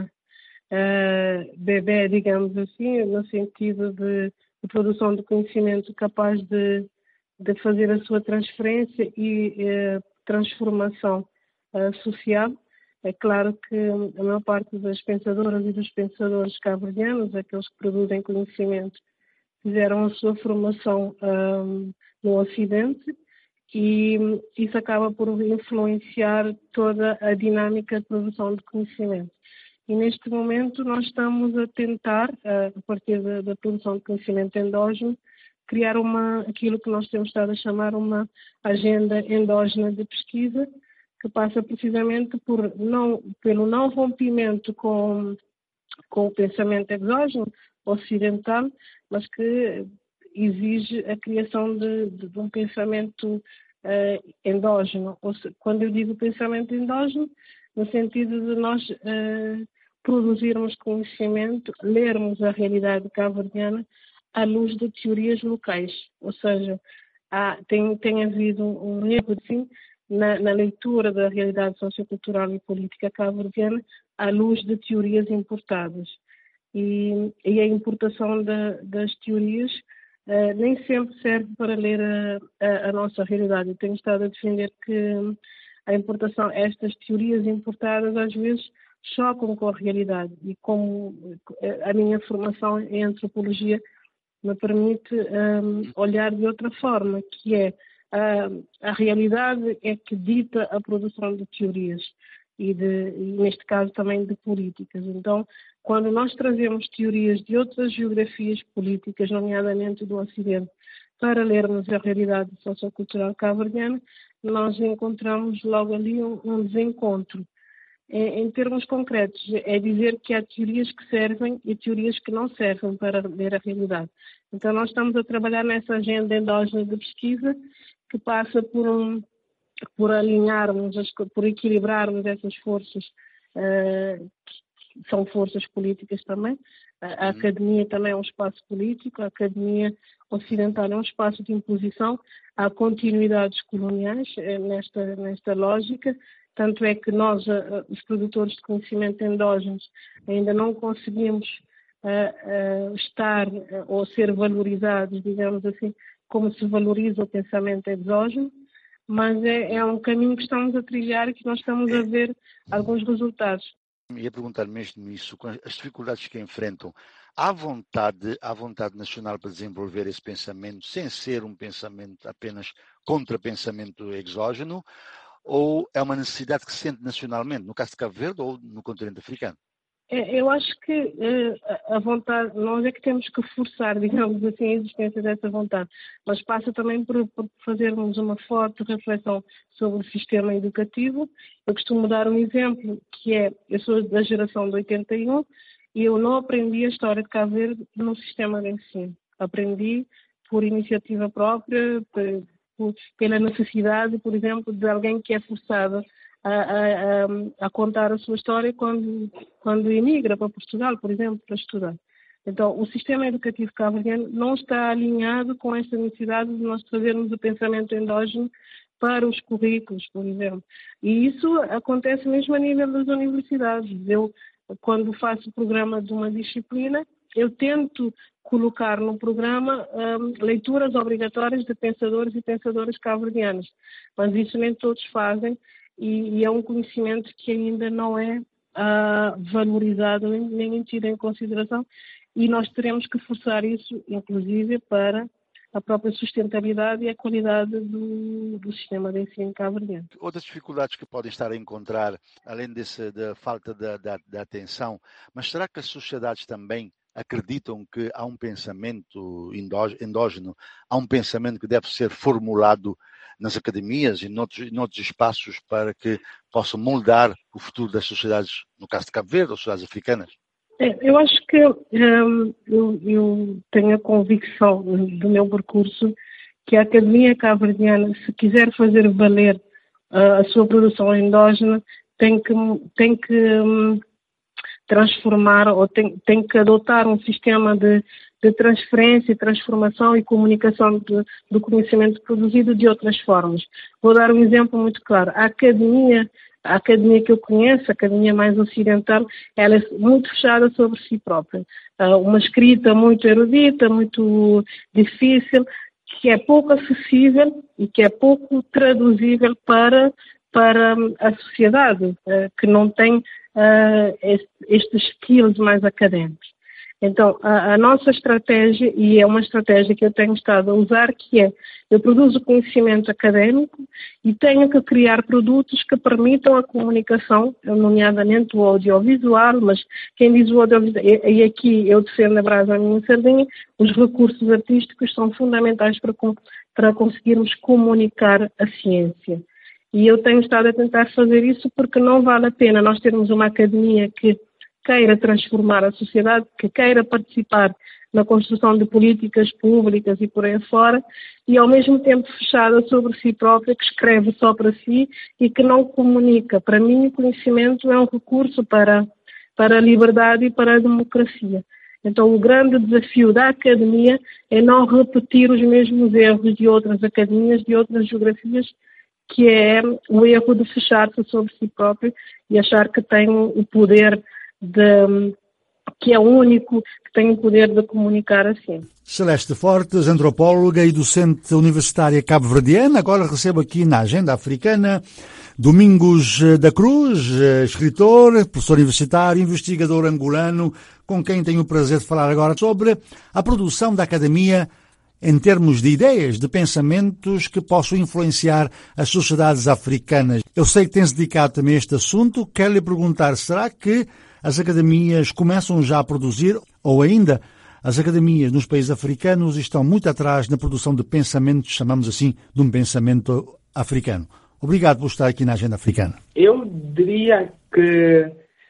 uh, bebé, digamos assim, no sentido de, de produção de conhecimento capaz de de fazer a sua transferência e eh, transformação eh, social. É claro que a maior parte das pensadoras e dos pensadores cabo-verdianos, aqueles que produzem conhecimento, fizeram a sua formação um, no Ocidente e isso acaba por influenciar toda a dinâmica de produção de conhecimento. E neste momento nós estamos a tentar, a partir da, da produção de conhecimento endógeno, criar uma, aquilo que nós temos estado a chamar uma agenda endógena de pesquisa, que passa precisamente por não, pelo não rompimento com, com o pensamento exógeno ocidental, mas que exige a criação de, de, de um pensamento uh, endógeno. Ou se, quando eu digo pensamento endógeno, no sentido de nós uh, produzirmos conhecimento, lermos a realidade cabo-verdiana à luz de teorias locais, ou seja, há, tem, tem havido um erro assim, na, na leitura da realidade sociocultural e política cabo-verdiana à luz de teorias importadas. E, e a importação da, das teorias uh, nem sempre serve para ler a, a, a nossa realidade. Eu tenho estado a defender que a importação, estas teorias importadas às vezes chocam com a realidade e como a minha formação em antropologia me permite um, olhar de outra forma, que é uh, a realidade é que dita a produção de teorias e, de, e neste caso também de políticas. Então quando nós trazemos teorias de outras geografias políticas, nomeadamente do Ocidente, para lermos a realidade sociocultural cabo-verdiana, nós encontramos logo ali um, um desencontro. Em, em termos concretos, é dizer que há teorias que servem e teorias que não servem para ler a realidade. Então, nós estamos a trabalhar nessa agenda endógena de pesquisa que passa por, um, por alinharmos, as, por equilibrarmos essas forças, uh, que são forças políticas também. A, a academia também é um espaço político, a academia ocidental é um espaço de imposição. Há continuidades coloniais eh, nesta, nesta lógica, tanto é que nós, uh, os produtores de conhecimento endógenos, ainda não conseguimos uh, uh, estar uh, ou ser valorizados, digamos assim, como se valoriza o pensamento exógeno, mas é, é um caminho que estamos a trilhar e que nós estamos a ver alguns resultados. Ia perguntar mesmo isso, com as dificuldades que enfrentam, há vontade, há vontade nacional para desenvolver esse pensamento sem ser um pensamento apenas contra pensamento exógeno, ou é uma necessidade que se sente nacionalmente, no caso de Cabo Verde ou no continente africano? É, eu acho que uh, a vontade, nós é que temos que forçar, digamos assim, a existência dessa vontade, mas passa também por, por fazermos uma forte reflexão sobre o sistema educativo. Eu costumo dar um exemplo, que é, eu sou da geração de oitenta e um e eu não aprendi a história de Cabo Verde no sistema de ensino. Aprendi por iniciativa própria, por, por, pela necessidade, por exemplo, de alguém que é forçado A, a, a contar a sua história quando, quando emigra para Portugal, por exemplo, para estudar. Então, o sistema educativo cabo-verdiano não está alinhado com esta necessidade de nós trazermos o pensamento endógeno para os currículos, por exemplo. E isso acontece mesmo a nível das universidades. Eu, quando faço o programa de uma disciplina, eu tento colocar no programa um, leituras obrigatórias de pensadores e pensadoras cabo-verdianas, mas isso nem todos fazem. E, e é um conhecimento que ainda não é uh, valorizado nem, nem tido em consideração, e nós teremos que forçar isso, inclusive, para a própria sustentabilidade e a qualidade do, do sistema de ensino cabo-verdiano. Outras dificuldades que podem estar a encontrar, além desse, da falta da, da, da atenção, mas será que as sociedades também acreditam que há um pensamento endógeno, há um pensamento que deve ser formulado nas academias e noutros, noutros espaços para que possam moldar o futuro das sociedades, no caso de Cabo Verde, ou sociedades africanas? É, eu acho que um, eu, eu tenho a convicção do meu percurso que a Academia Cabo-Verdiana, se quiser fazer valer uh, a sua produção endógena, tem que, tem que um, transformar ou tem, tem que adotar um sistema de de transferência, transformação e comunicação de, do conhecimento produzido de outras formas. Vou dar um exemplo muito claro. A academia, a academia que eu conheço, a academia mais ocidental, ela é muito fechada sobre si própria. Uh, uma escrita muito erudita, muito difícil, que é pouco acessível e que é pouco traduzível para, para a sociedade, uh, que não tem uh, este, estes skills mais académicos. Então, a, a nossa estratégia, e é uma estratégia que eu tenho estado a usar, que é, eu produzo conhecimento académico e tenho que criar produtos que permitam a comunicação, nomeadamente o audiovisual, mas quem diz o audiovisual, e, e aqui eu defendo a brasa a minha sardinha, os recursos artísticos são fundamentais para, para conseguirmos comunicar a ciência. E eu tenho estado a tentar fazer isso porque não vale a pena nós termos uma academia que queira transformar a sociedade, que queira participar na construção de políticas públicas e por aí fora, e ao mesmo tempo fechada sobre si própria, que escreve só para si e que não comunica. Para mim, o conhecimento é um recurso para, para a liberdade e para a democracia. Então, o grande desafio da academia é não repetir os mesmos erros de outras academias, de outras geografias, que é o erro de fechar-se sobre si próprio e achar que tem o poder De, que é o único que tem o poder de comunicar assim. Celeste Fortes, antropóloga e docente universitária cabo-verdiana, agora recebo aqui na Agenda Africana Domingos da Cruz, escritor, professor universitário, investigador angolano, com quem tenho o prazer de falar agora sobre a produção da academia em termos de ideias, de pensamentos que possam influenciar as sociedades africanas. Eu sei que tem-se dedicado também a este assunto, quero lhe perguntar, será que as academias começam já a produzir, ou ainda as academias nos países africanos estão muito atrás na produção de pensamento, chamamos assim, de um pensamento africano. Obrigado por estar aqui na Agenda Africana. Eu diria que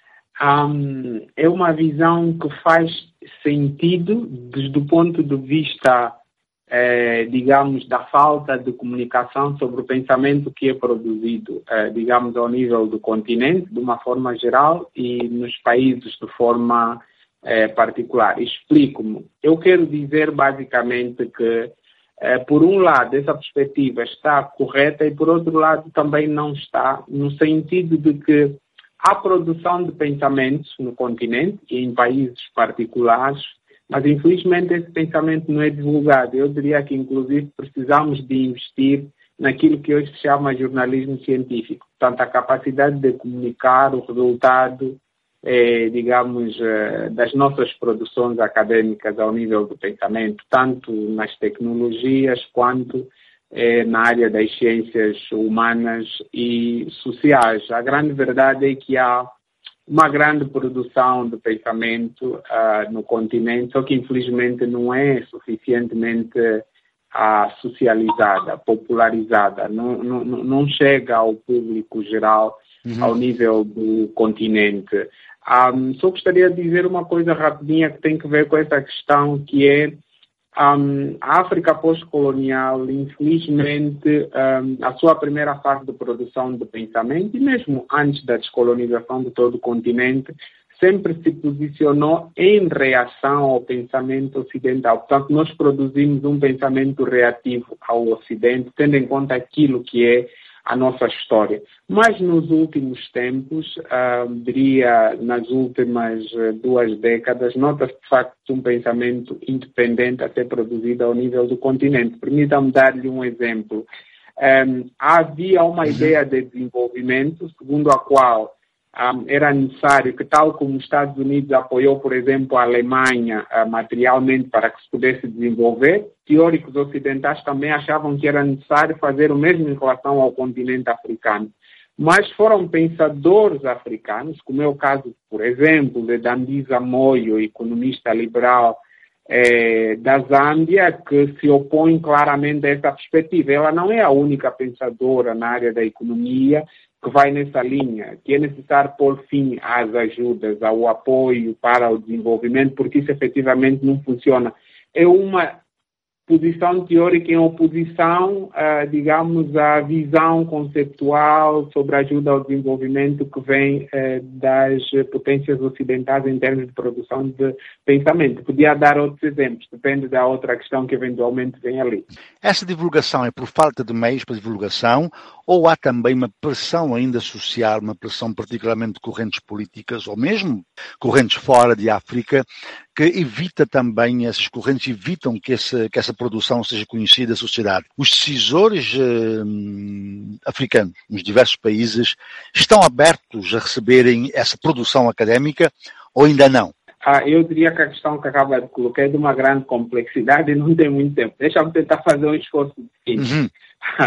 um, é uma visão que faz sentido desde o ponto de vista, eh, digamos, da falta de comunicação sobre o pensamento que é produzido, eh, digamos, ao nível do continente, de uma forma geral, e nos países de forma eh, particular. Explico-me. Eu quero dizer, basicamente, que Eh, por um lado, essa perspectiva está correta e, por outro lado, também não está, no sentido de que há produção de pensamentos no continente e em países particulares, mas, infelizmente, esse pensamento não é divulgado. Eu diria que, inclusive, precisamos de investir naquilo que hoje se chama jornalismo científico, portanto, a capacidade de comunicar o resultado Eh, digamos, eh, das nossas produções acadêmicas ao nível do pensamento, tanto nas tecnologias quanto eh, na área das ciências humanas e sociais. A grande verdade é que há uma grande produção de pensamento uh, no continente, só que infelizmente não é suficientemente uh, socializada, popularizada, não, não, não chega ao público geral, uhum. ao nível do continente. Um, só gostaria de dizer uma coisa rapidinha que tem que ver com essa questão, que é um, a África pós-colonial, infelizmente, um, a sua primeira fase de produção de pensamento, e mesmo antes da descolonização de todo o continente, sempre se posicionou em reação ao pensamento ocidental. Portanto, nós produzimos um pensamento reativo ao Ocidente, tendo em conta aquilo que é a nossa história. Mas nos últimos tempos, uh, diria nas últimas duas décadas, nota-se de facto um pensamento independente a ser produzido ao nível do continente. Permitam-me dar-lhe um exemplo. Um, havia uma ideia de desenvolvimento, segundo a qual um, era necessário que, tal como os Estados Unidos apoiou, por exemplo, a Alemanha uh, materialmente para que se pudesse desenvolver, teóricos ocidentais também achavam que era necessário fazer o mesmo em relação ao continente africano. Mas foram pensadores africanos, como é o caso, por exemplo, de Dambisa Moyo, economista liberal eh, da Zâmbia, que se opõe claramente a essa perspectiva. Ela não é a única pensadora na área da economia que vai nessa linha, que é necessário pôr fim às ajudas, ao apoio para o desenvolvimento, porque isso efetivamente não funciona. É uma posição teórica em oposição, uh, digamos, à visão conceptual sobre a ajuda ao desenvolvimento que vem uh, das potências ocidentais em termos de produção de pensamento. Podia dar outros exemplos, depende da outra questão que eventualmente vem ali. Essa divulgação é por falta de meios para divulgação ou há também uma pressão ainda social, uma pressão particularmente de correntes políticas ou mesmo correntes fora de África que evita também, essas correntes evitam que, esse, que essa produção seja conhecida da sociedade? Os decisores eh, africanos, nos diversos países, estão abertos a receberem essa produção académica ou ainda não? Ah, eu diria que a questão que acaba de colocar é de uma grande complexidade e não tem muito tempo. Deixa-me tentar fazer um esforço difícil. Uhum.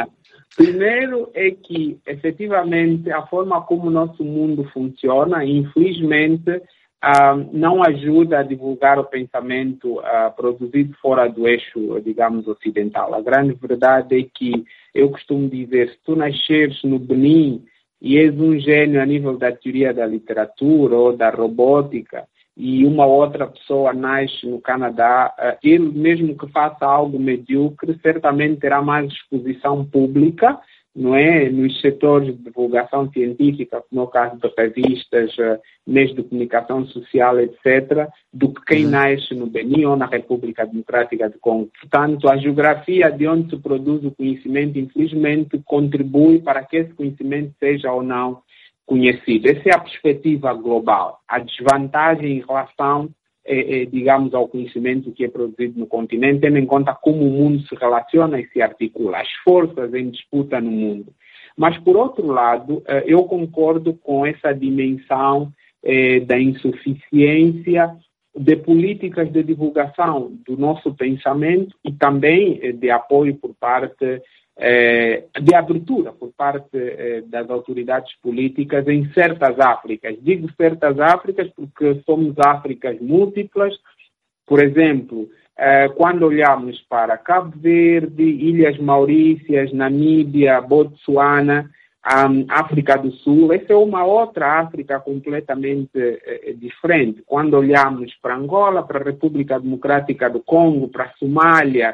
Primeiro é que, efetivamente, a forma como o nosso mundo funciona, infelizmente, Uh, não ajuda a divulgar o pensamento uh, produzido fora do eixo, digamos, ocidental. A grande verdade é que, eu costumo dizer, se tu nasceres no Benin e és um gênio a nível da teoria da literatura ou da robótica, e uma outra pessoa nasce no Canadá, uh, ele mesmo que faça algo medíocre, certamente terá mais exposição pública, não é, nos setores de divulgação científica, como é o caso de revistas, meios de comunicação social, etcétera, do que quem uhum. nasce no Benin ou na República Democrática do Congo. Portanto, a geografia de onde se produz o conhecimento, infelizmente, contribui para que esse conhecimento seja ou não conhecido. Essa é a perspectiva global. A desvantagem em relação É, é, digamos, ao conhecimento que é produzido no continente, tendo em conta como o mundo se relaciona e se articula, as forças em disputa no mundo. Mas, por outro lado, eu concordo com essa dimensão eh, da insuficiência de políticas de divulgação do nosso pensamento e também eh, de apoio por parte eh, de abertura por parte eh, das autoridades políticas em certas Áfricas. Digo certas Áfricas porque somos Áfricas múltiplas. Por exemplo, eh, quando olhamos para Cabo Verde, Ilhas Maurícias, Namíbia, Botsuana, Um, África do Sul, essa é uma outra África completamente eh, diferente. Quando olhamos para Angola, para a República Democrática do Congo, para a Somália,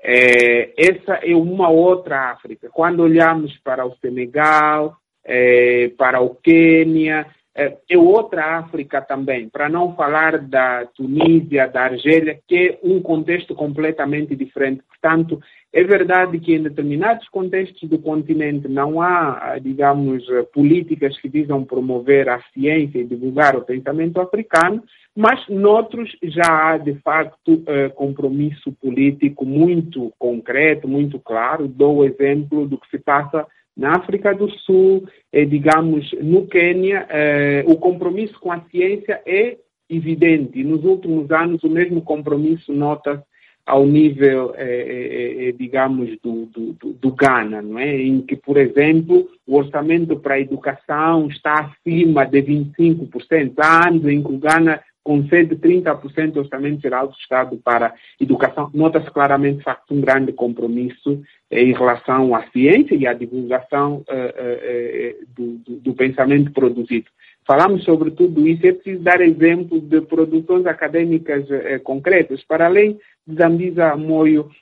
eh, essa é uma outra África. Quando olhamos para o Senegal, eh, para o Quênia, eh, é outra África também, para não falar da Tunísia, da Argélia, que é um contexto completamente diferente. Portanto, é verdade que em determinados contextos do continente não há, digamos, políticas que visam promover a ciência e divulgar o pensamento africano, mas noutros já há, de facto, compromisso político muito concreto, muito claro. Dou o exemplo do que se passa na África do Sul, digamos, no Quênia. O compromisso com a ciência é evidente. Nos últimos anos, o mesmo compromisso nota-se ao nível, eh, eh, digamos, do, do, do Ghana, não é? Em que, por exemplo, o orçamento para a educação está acima de vinte e cinco por cento. Há anos em que o Ghana concede trinta por cento do orçamento geral do Estado para a educação. Nota-se claramente, de facto, um grande compromisso eh, em relação à ciência e à divulgação eh, eh, do, do, do pensamento produzido. Falamos sobre tudo isso, é preciso dar exemplos de produções acadêmicas eh, concretas. Para além de Zambisa Moyo,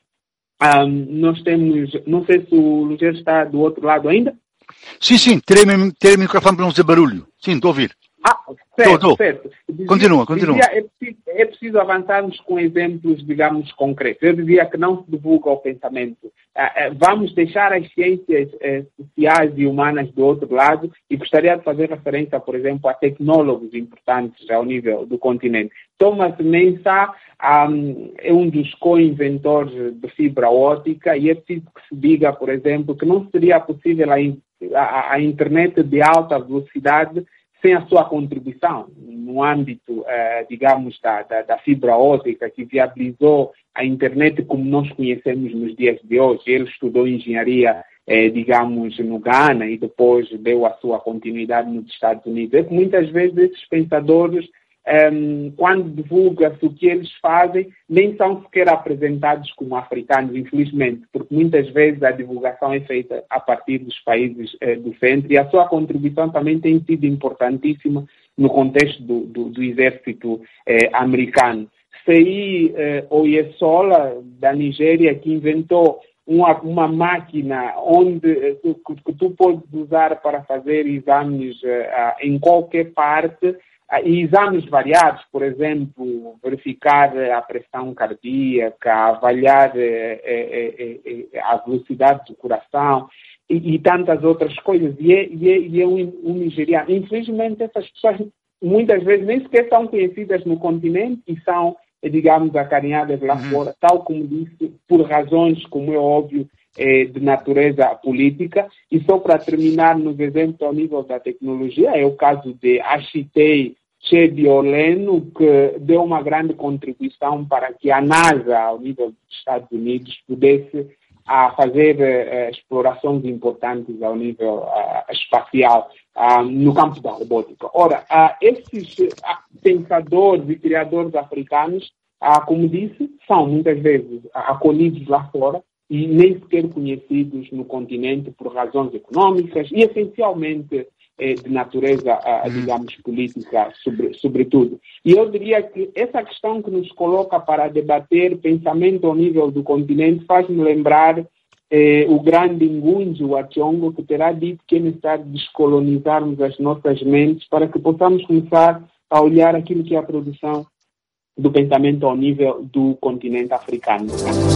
um, nós temos, não sei se o Lugero está do outro lado ainda. Sim, sim, terei, terei o microfone para não fazer barulho. Sim, estou a ouvir. Ah, certo, tô, tô. certo. Dizia, continua, continua. Dizia, é, preciso, é preciso avançarmos com exemplos, digamos, concretos. Eu dizia que não se divulga o pensamento. Ah, ah, vamos deixar as ciências eh, sociais e humanas do outro lado, e gostaria de fazer referência, por exemplo, a tecnólogos importantes ao nível do continente. Thomas Mensah um, é um dos co-inventores de fibra óptica, e é preciso que se diga, por exemplo, que não seria possível a, a, a internet de alta velocidade sem a sua contribuição no âmbito, eh, digamos, da, da, da fibra óptica, que viabilizou a internet como nós conhecemos nos dias de hoje. Ele estudou engenharia, eh, digamos, no Ghana e depois deu a sua continuidade nos Estados Unidos. É que muitas vezes esses pensadores, Um, quando divulga-se o que eles fazem, nem são sequer apresentados como africanos, infelizmente, porque muitas vezes a divulgação é feita a partir dos países eh, do centro, e a sua contribuição também tem sido importantíssima no contexto do, do, do exército eh, americano. Sei eh, Oyesola, da Nigéria, que inventou uma, uma máquina onde eh, tu, que tu podes usar para fazer exames eh, em qualquer parte, e exames variados, por exemplo, verificar a pressão cardíaca, avaliar eh, eh, eh, a velocidade do coração e, e tantas outras coisas. E é, e é, e é um, um nigeriano. Infelizmente, essas pessoas muitas vezes nem sequer são conhecidas no continente e são, digamos, acarinhadas lá uhum. fora, tal como disse, por razões, como é óbvio, de natureza política. E só para terminar nos exemplos ao nível da tecnologia, é o caso de Ashitei Chebioleno, que deu uma grande contribuição para que a NASA, ao nível dos Estados Unidos, pudesse a fazer uh, explorações importantes ao nível uh, espacial uh, no campo da robótica. Ora, uh, esses uh, pensadores e criadores africanos, uh, como disse, são muitas vezes uh, acolhidos lá fora e nem sequer conhecidos no continente por razões econômicas e, essencialmente, eh, de natureza, ah, digamos, política, sobre, sobretudo. E eu diria que essa questão que nos coloca para debater pensamento ao nível do continente faz-me lembrar eh, o grande Ngunji Wachongo, que terá dito que é necessário descolonizarmos as nossas mentes para que possamos começar a olhar aquilo que é a produção do pensamento ao nível do continente africano.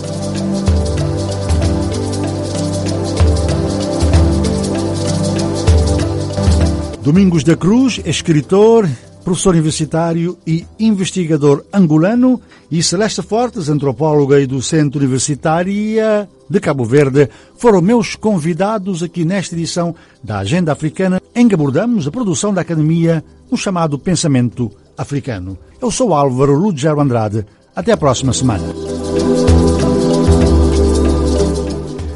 Domingos da Cruz, escritor, professor universitário e investigador angolano, e Celeste Fortes, antropóloga e docente universitária de Cabo Verde, foram meus convidados aqui nesta edição da Agenda Africana, em que abordamos a produção da Academia no chamado Pensamento Africano. Eu sou Álvaro Lugero Andrade. Até a próxima semana.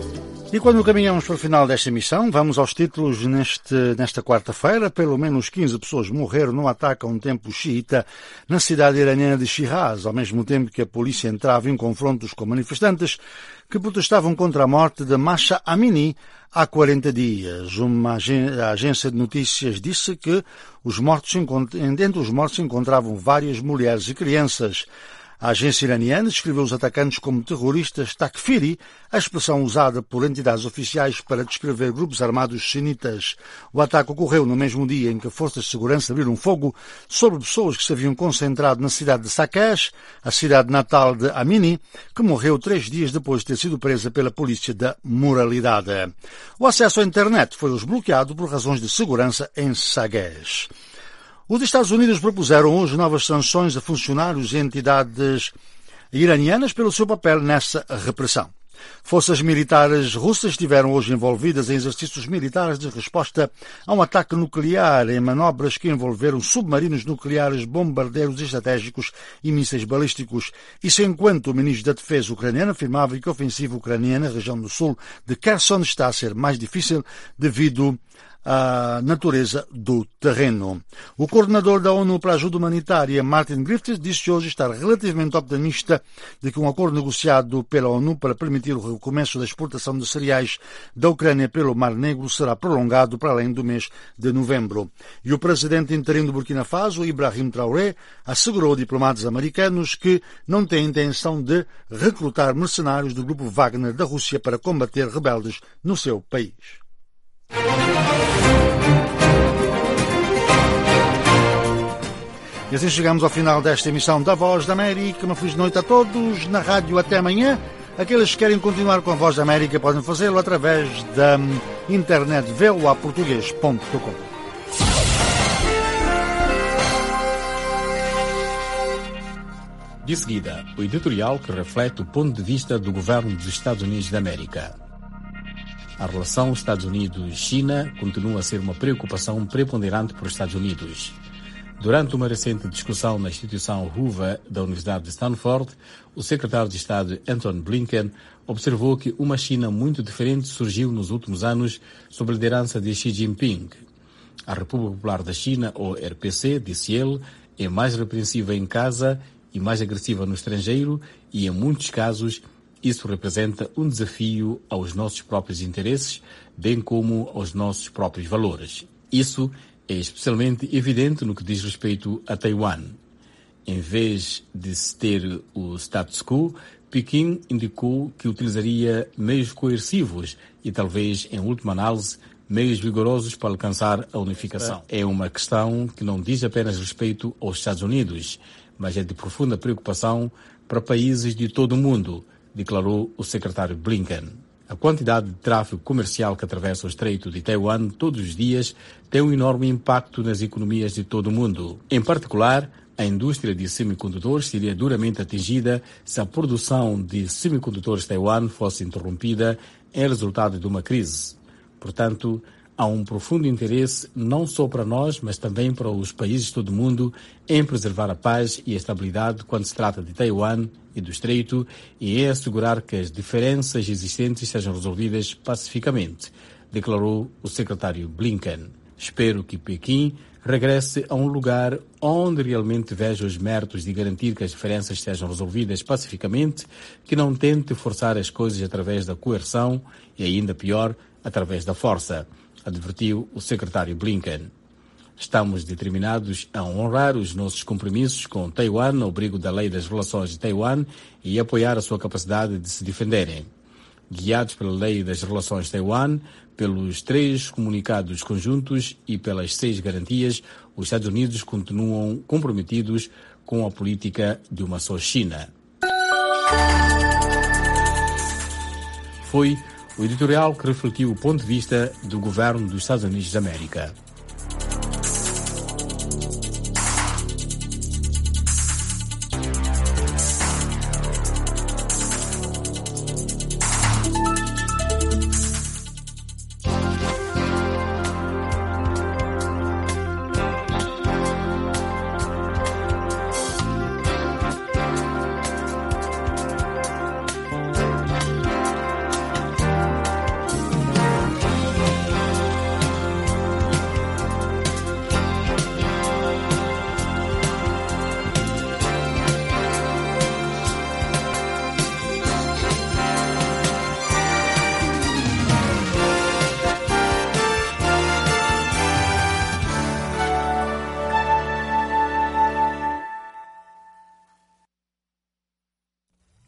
E quando caminhamos para o final desta emissão, vamos aos títulos. Neste, nesta quarta-feira, pelo menos quinze pessoas morreram num ataque a um templo xiita na cidade iraniana de Shiraz, ao mesmo tempo que a polícia entrava em confrontos com manifestantes que protestavam contra a morte de Mahsa Amini há quarenta dias. Uma agência de notícias disse que os mortos, entre os mortos se encontravam várias mulheres e crianças. A agência iraniana descreveu os atacantes como terroristas takfiri, a expressão usada por entidades oficiais para descrever grupos armados sunitas. O ataque ocorreu no mesmo dia em que forças de segurança abriram fogo sobre pessoas que se haviam concentrado na cidade de Saqqez, a cidade natal de Amini, que morreu três dias depois de ter sido presa pela polícia da moralidade. O acesso à internet foi desbloqueado por razões de segurança em Saqqez. Os Estados Unidos propuseram hoje novas sanções a funcionários e entidades iranianas pelo seu papel nessa repressão. Forças militares russas estiveram hoje envolvidas em exercícios militares de resposta a um ataque nuclear em manobras que envolveram submarinos nucleares, bombardeiros estratégicos e mísseis balísticos. Isso enquanto o ministro da Defesa ucraniano afirmava que a ofensiva ucraniana na região do sul de Kherson está a ser mais difícil devido a natureza do terreno. O coordenador da ONU para a Ajuda Humanitária, Martin Griffiths, disse hoje estar relativamente optimista de que um acordo negociado pela ONU para permitir o recomeço da exportação de cereais da Ucrânia pelo Mar Negro será prolongado para além do mês de novembro. E o presidente interino do Burkina Faso, Ibrahim Traoré, assegurou a diplomatas americanos que não tem intenção de recrutar mercenários do grupo Wagner da Rússia para combater rebeldes no seu país. E assim chegamos ao final desta emissão da Voz da América. Uma feliz noite a todos. Na rádio até amanhã. Aqueles que querem continuar com a Voz da América podem fazê-lo através da internet v o a português ponto com. De seguida, o editorial que reflete o ponto de vista do governo dos Estados Unidos da América. A relação Estados Unidos-China continua a ser uma preocupação preponderante para os Estados Unidos. Durante uma recente discussão na instituição Hoover da Universidade de Stanford, o secretário de Estado Antony Blinken observou que uma China muito diferente surgiu nos últimos anos sob a liderança de Xi Jinping. A República Popular da China, ou R P C, disse ele, é mais repreensiva em casa e mais agressiva no estrangeiro e, em muitos casos, isso representa um desafio aos nossos próprios interesses, bem como aos nossos próprios valores. Isso é especialmente evidente no que diz respeito a Taiwan. Em vez de se ter o status quo, Pequim indicou que utilizaria meios coercivos e talvez, em última análise, meios vigorosos para alcançar a unificação. É uma questão que não diz apenas respeito aos Estados Unidos, mas é de profunda preocupação para países de todo o mundo, declarou o secretário Blinken. A quantidade de tráfego comercial que atravessa o Estreito de Taiwan todos os dias tem um enorme impacto nas economias de todo o mundo. Em particular, a indústria de semicondutores seria duramente atingida se a produção de semicondutores de Taiwan fosse interrompida em resultado de uma crise. Portanto, há um profundo interesse, não só para nós, mas também para os países de todo o mundo, em preservar a paz e a estabilidade quando se trata de Taiwan e do Estreito e em assegurar que as diferenças existentes sejam resolvidas pacificamente, declarou o secretário Blinken. Espero que Pequim regresse a um lugar onde realmente veja os méritos de garantir que as diferenças sejam resolvidas pacificamente, que não tente forçar as coisas através da coerção e, ainda pior, através da força, advertiu o secretário Blinken. Estamos determinados a honrar os nossos compromissos com Taiwan ao abrigo da Lei das Relações de Taiwan e apoiar a sua capacidade de se defenderem. Guiados pela Lei das Relações de Taiwan, pelos três comunicados conjuntos e pelas seis garantias, os Estados Unidos continuam comprometidos com a política de uma só China. Foi o editorial que refletiu o ponto de vista do governo dos Estados Unidos da América.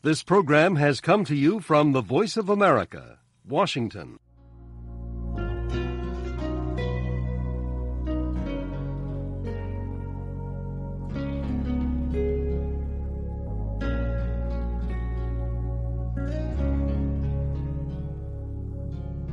This program has come to you from the Voice of America, Washington.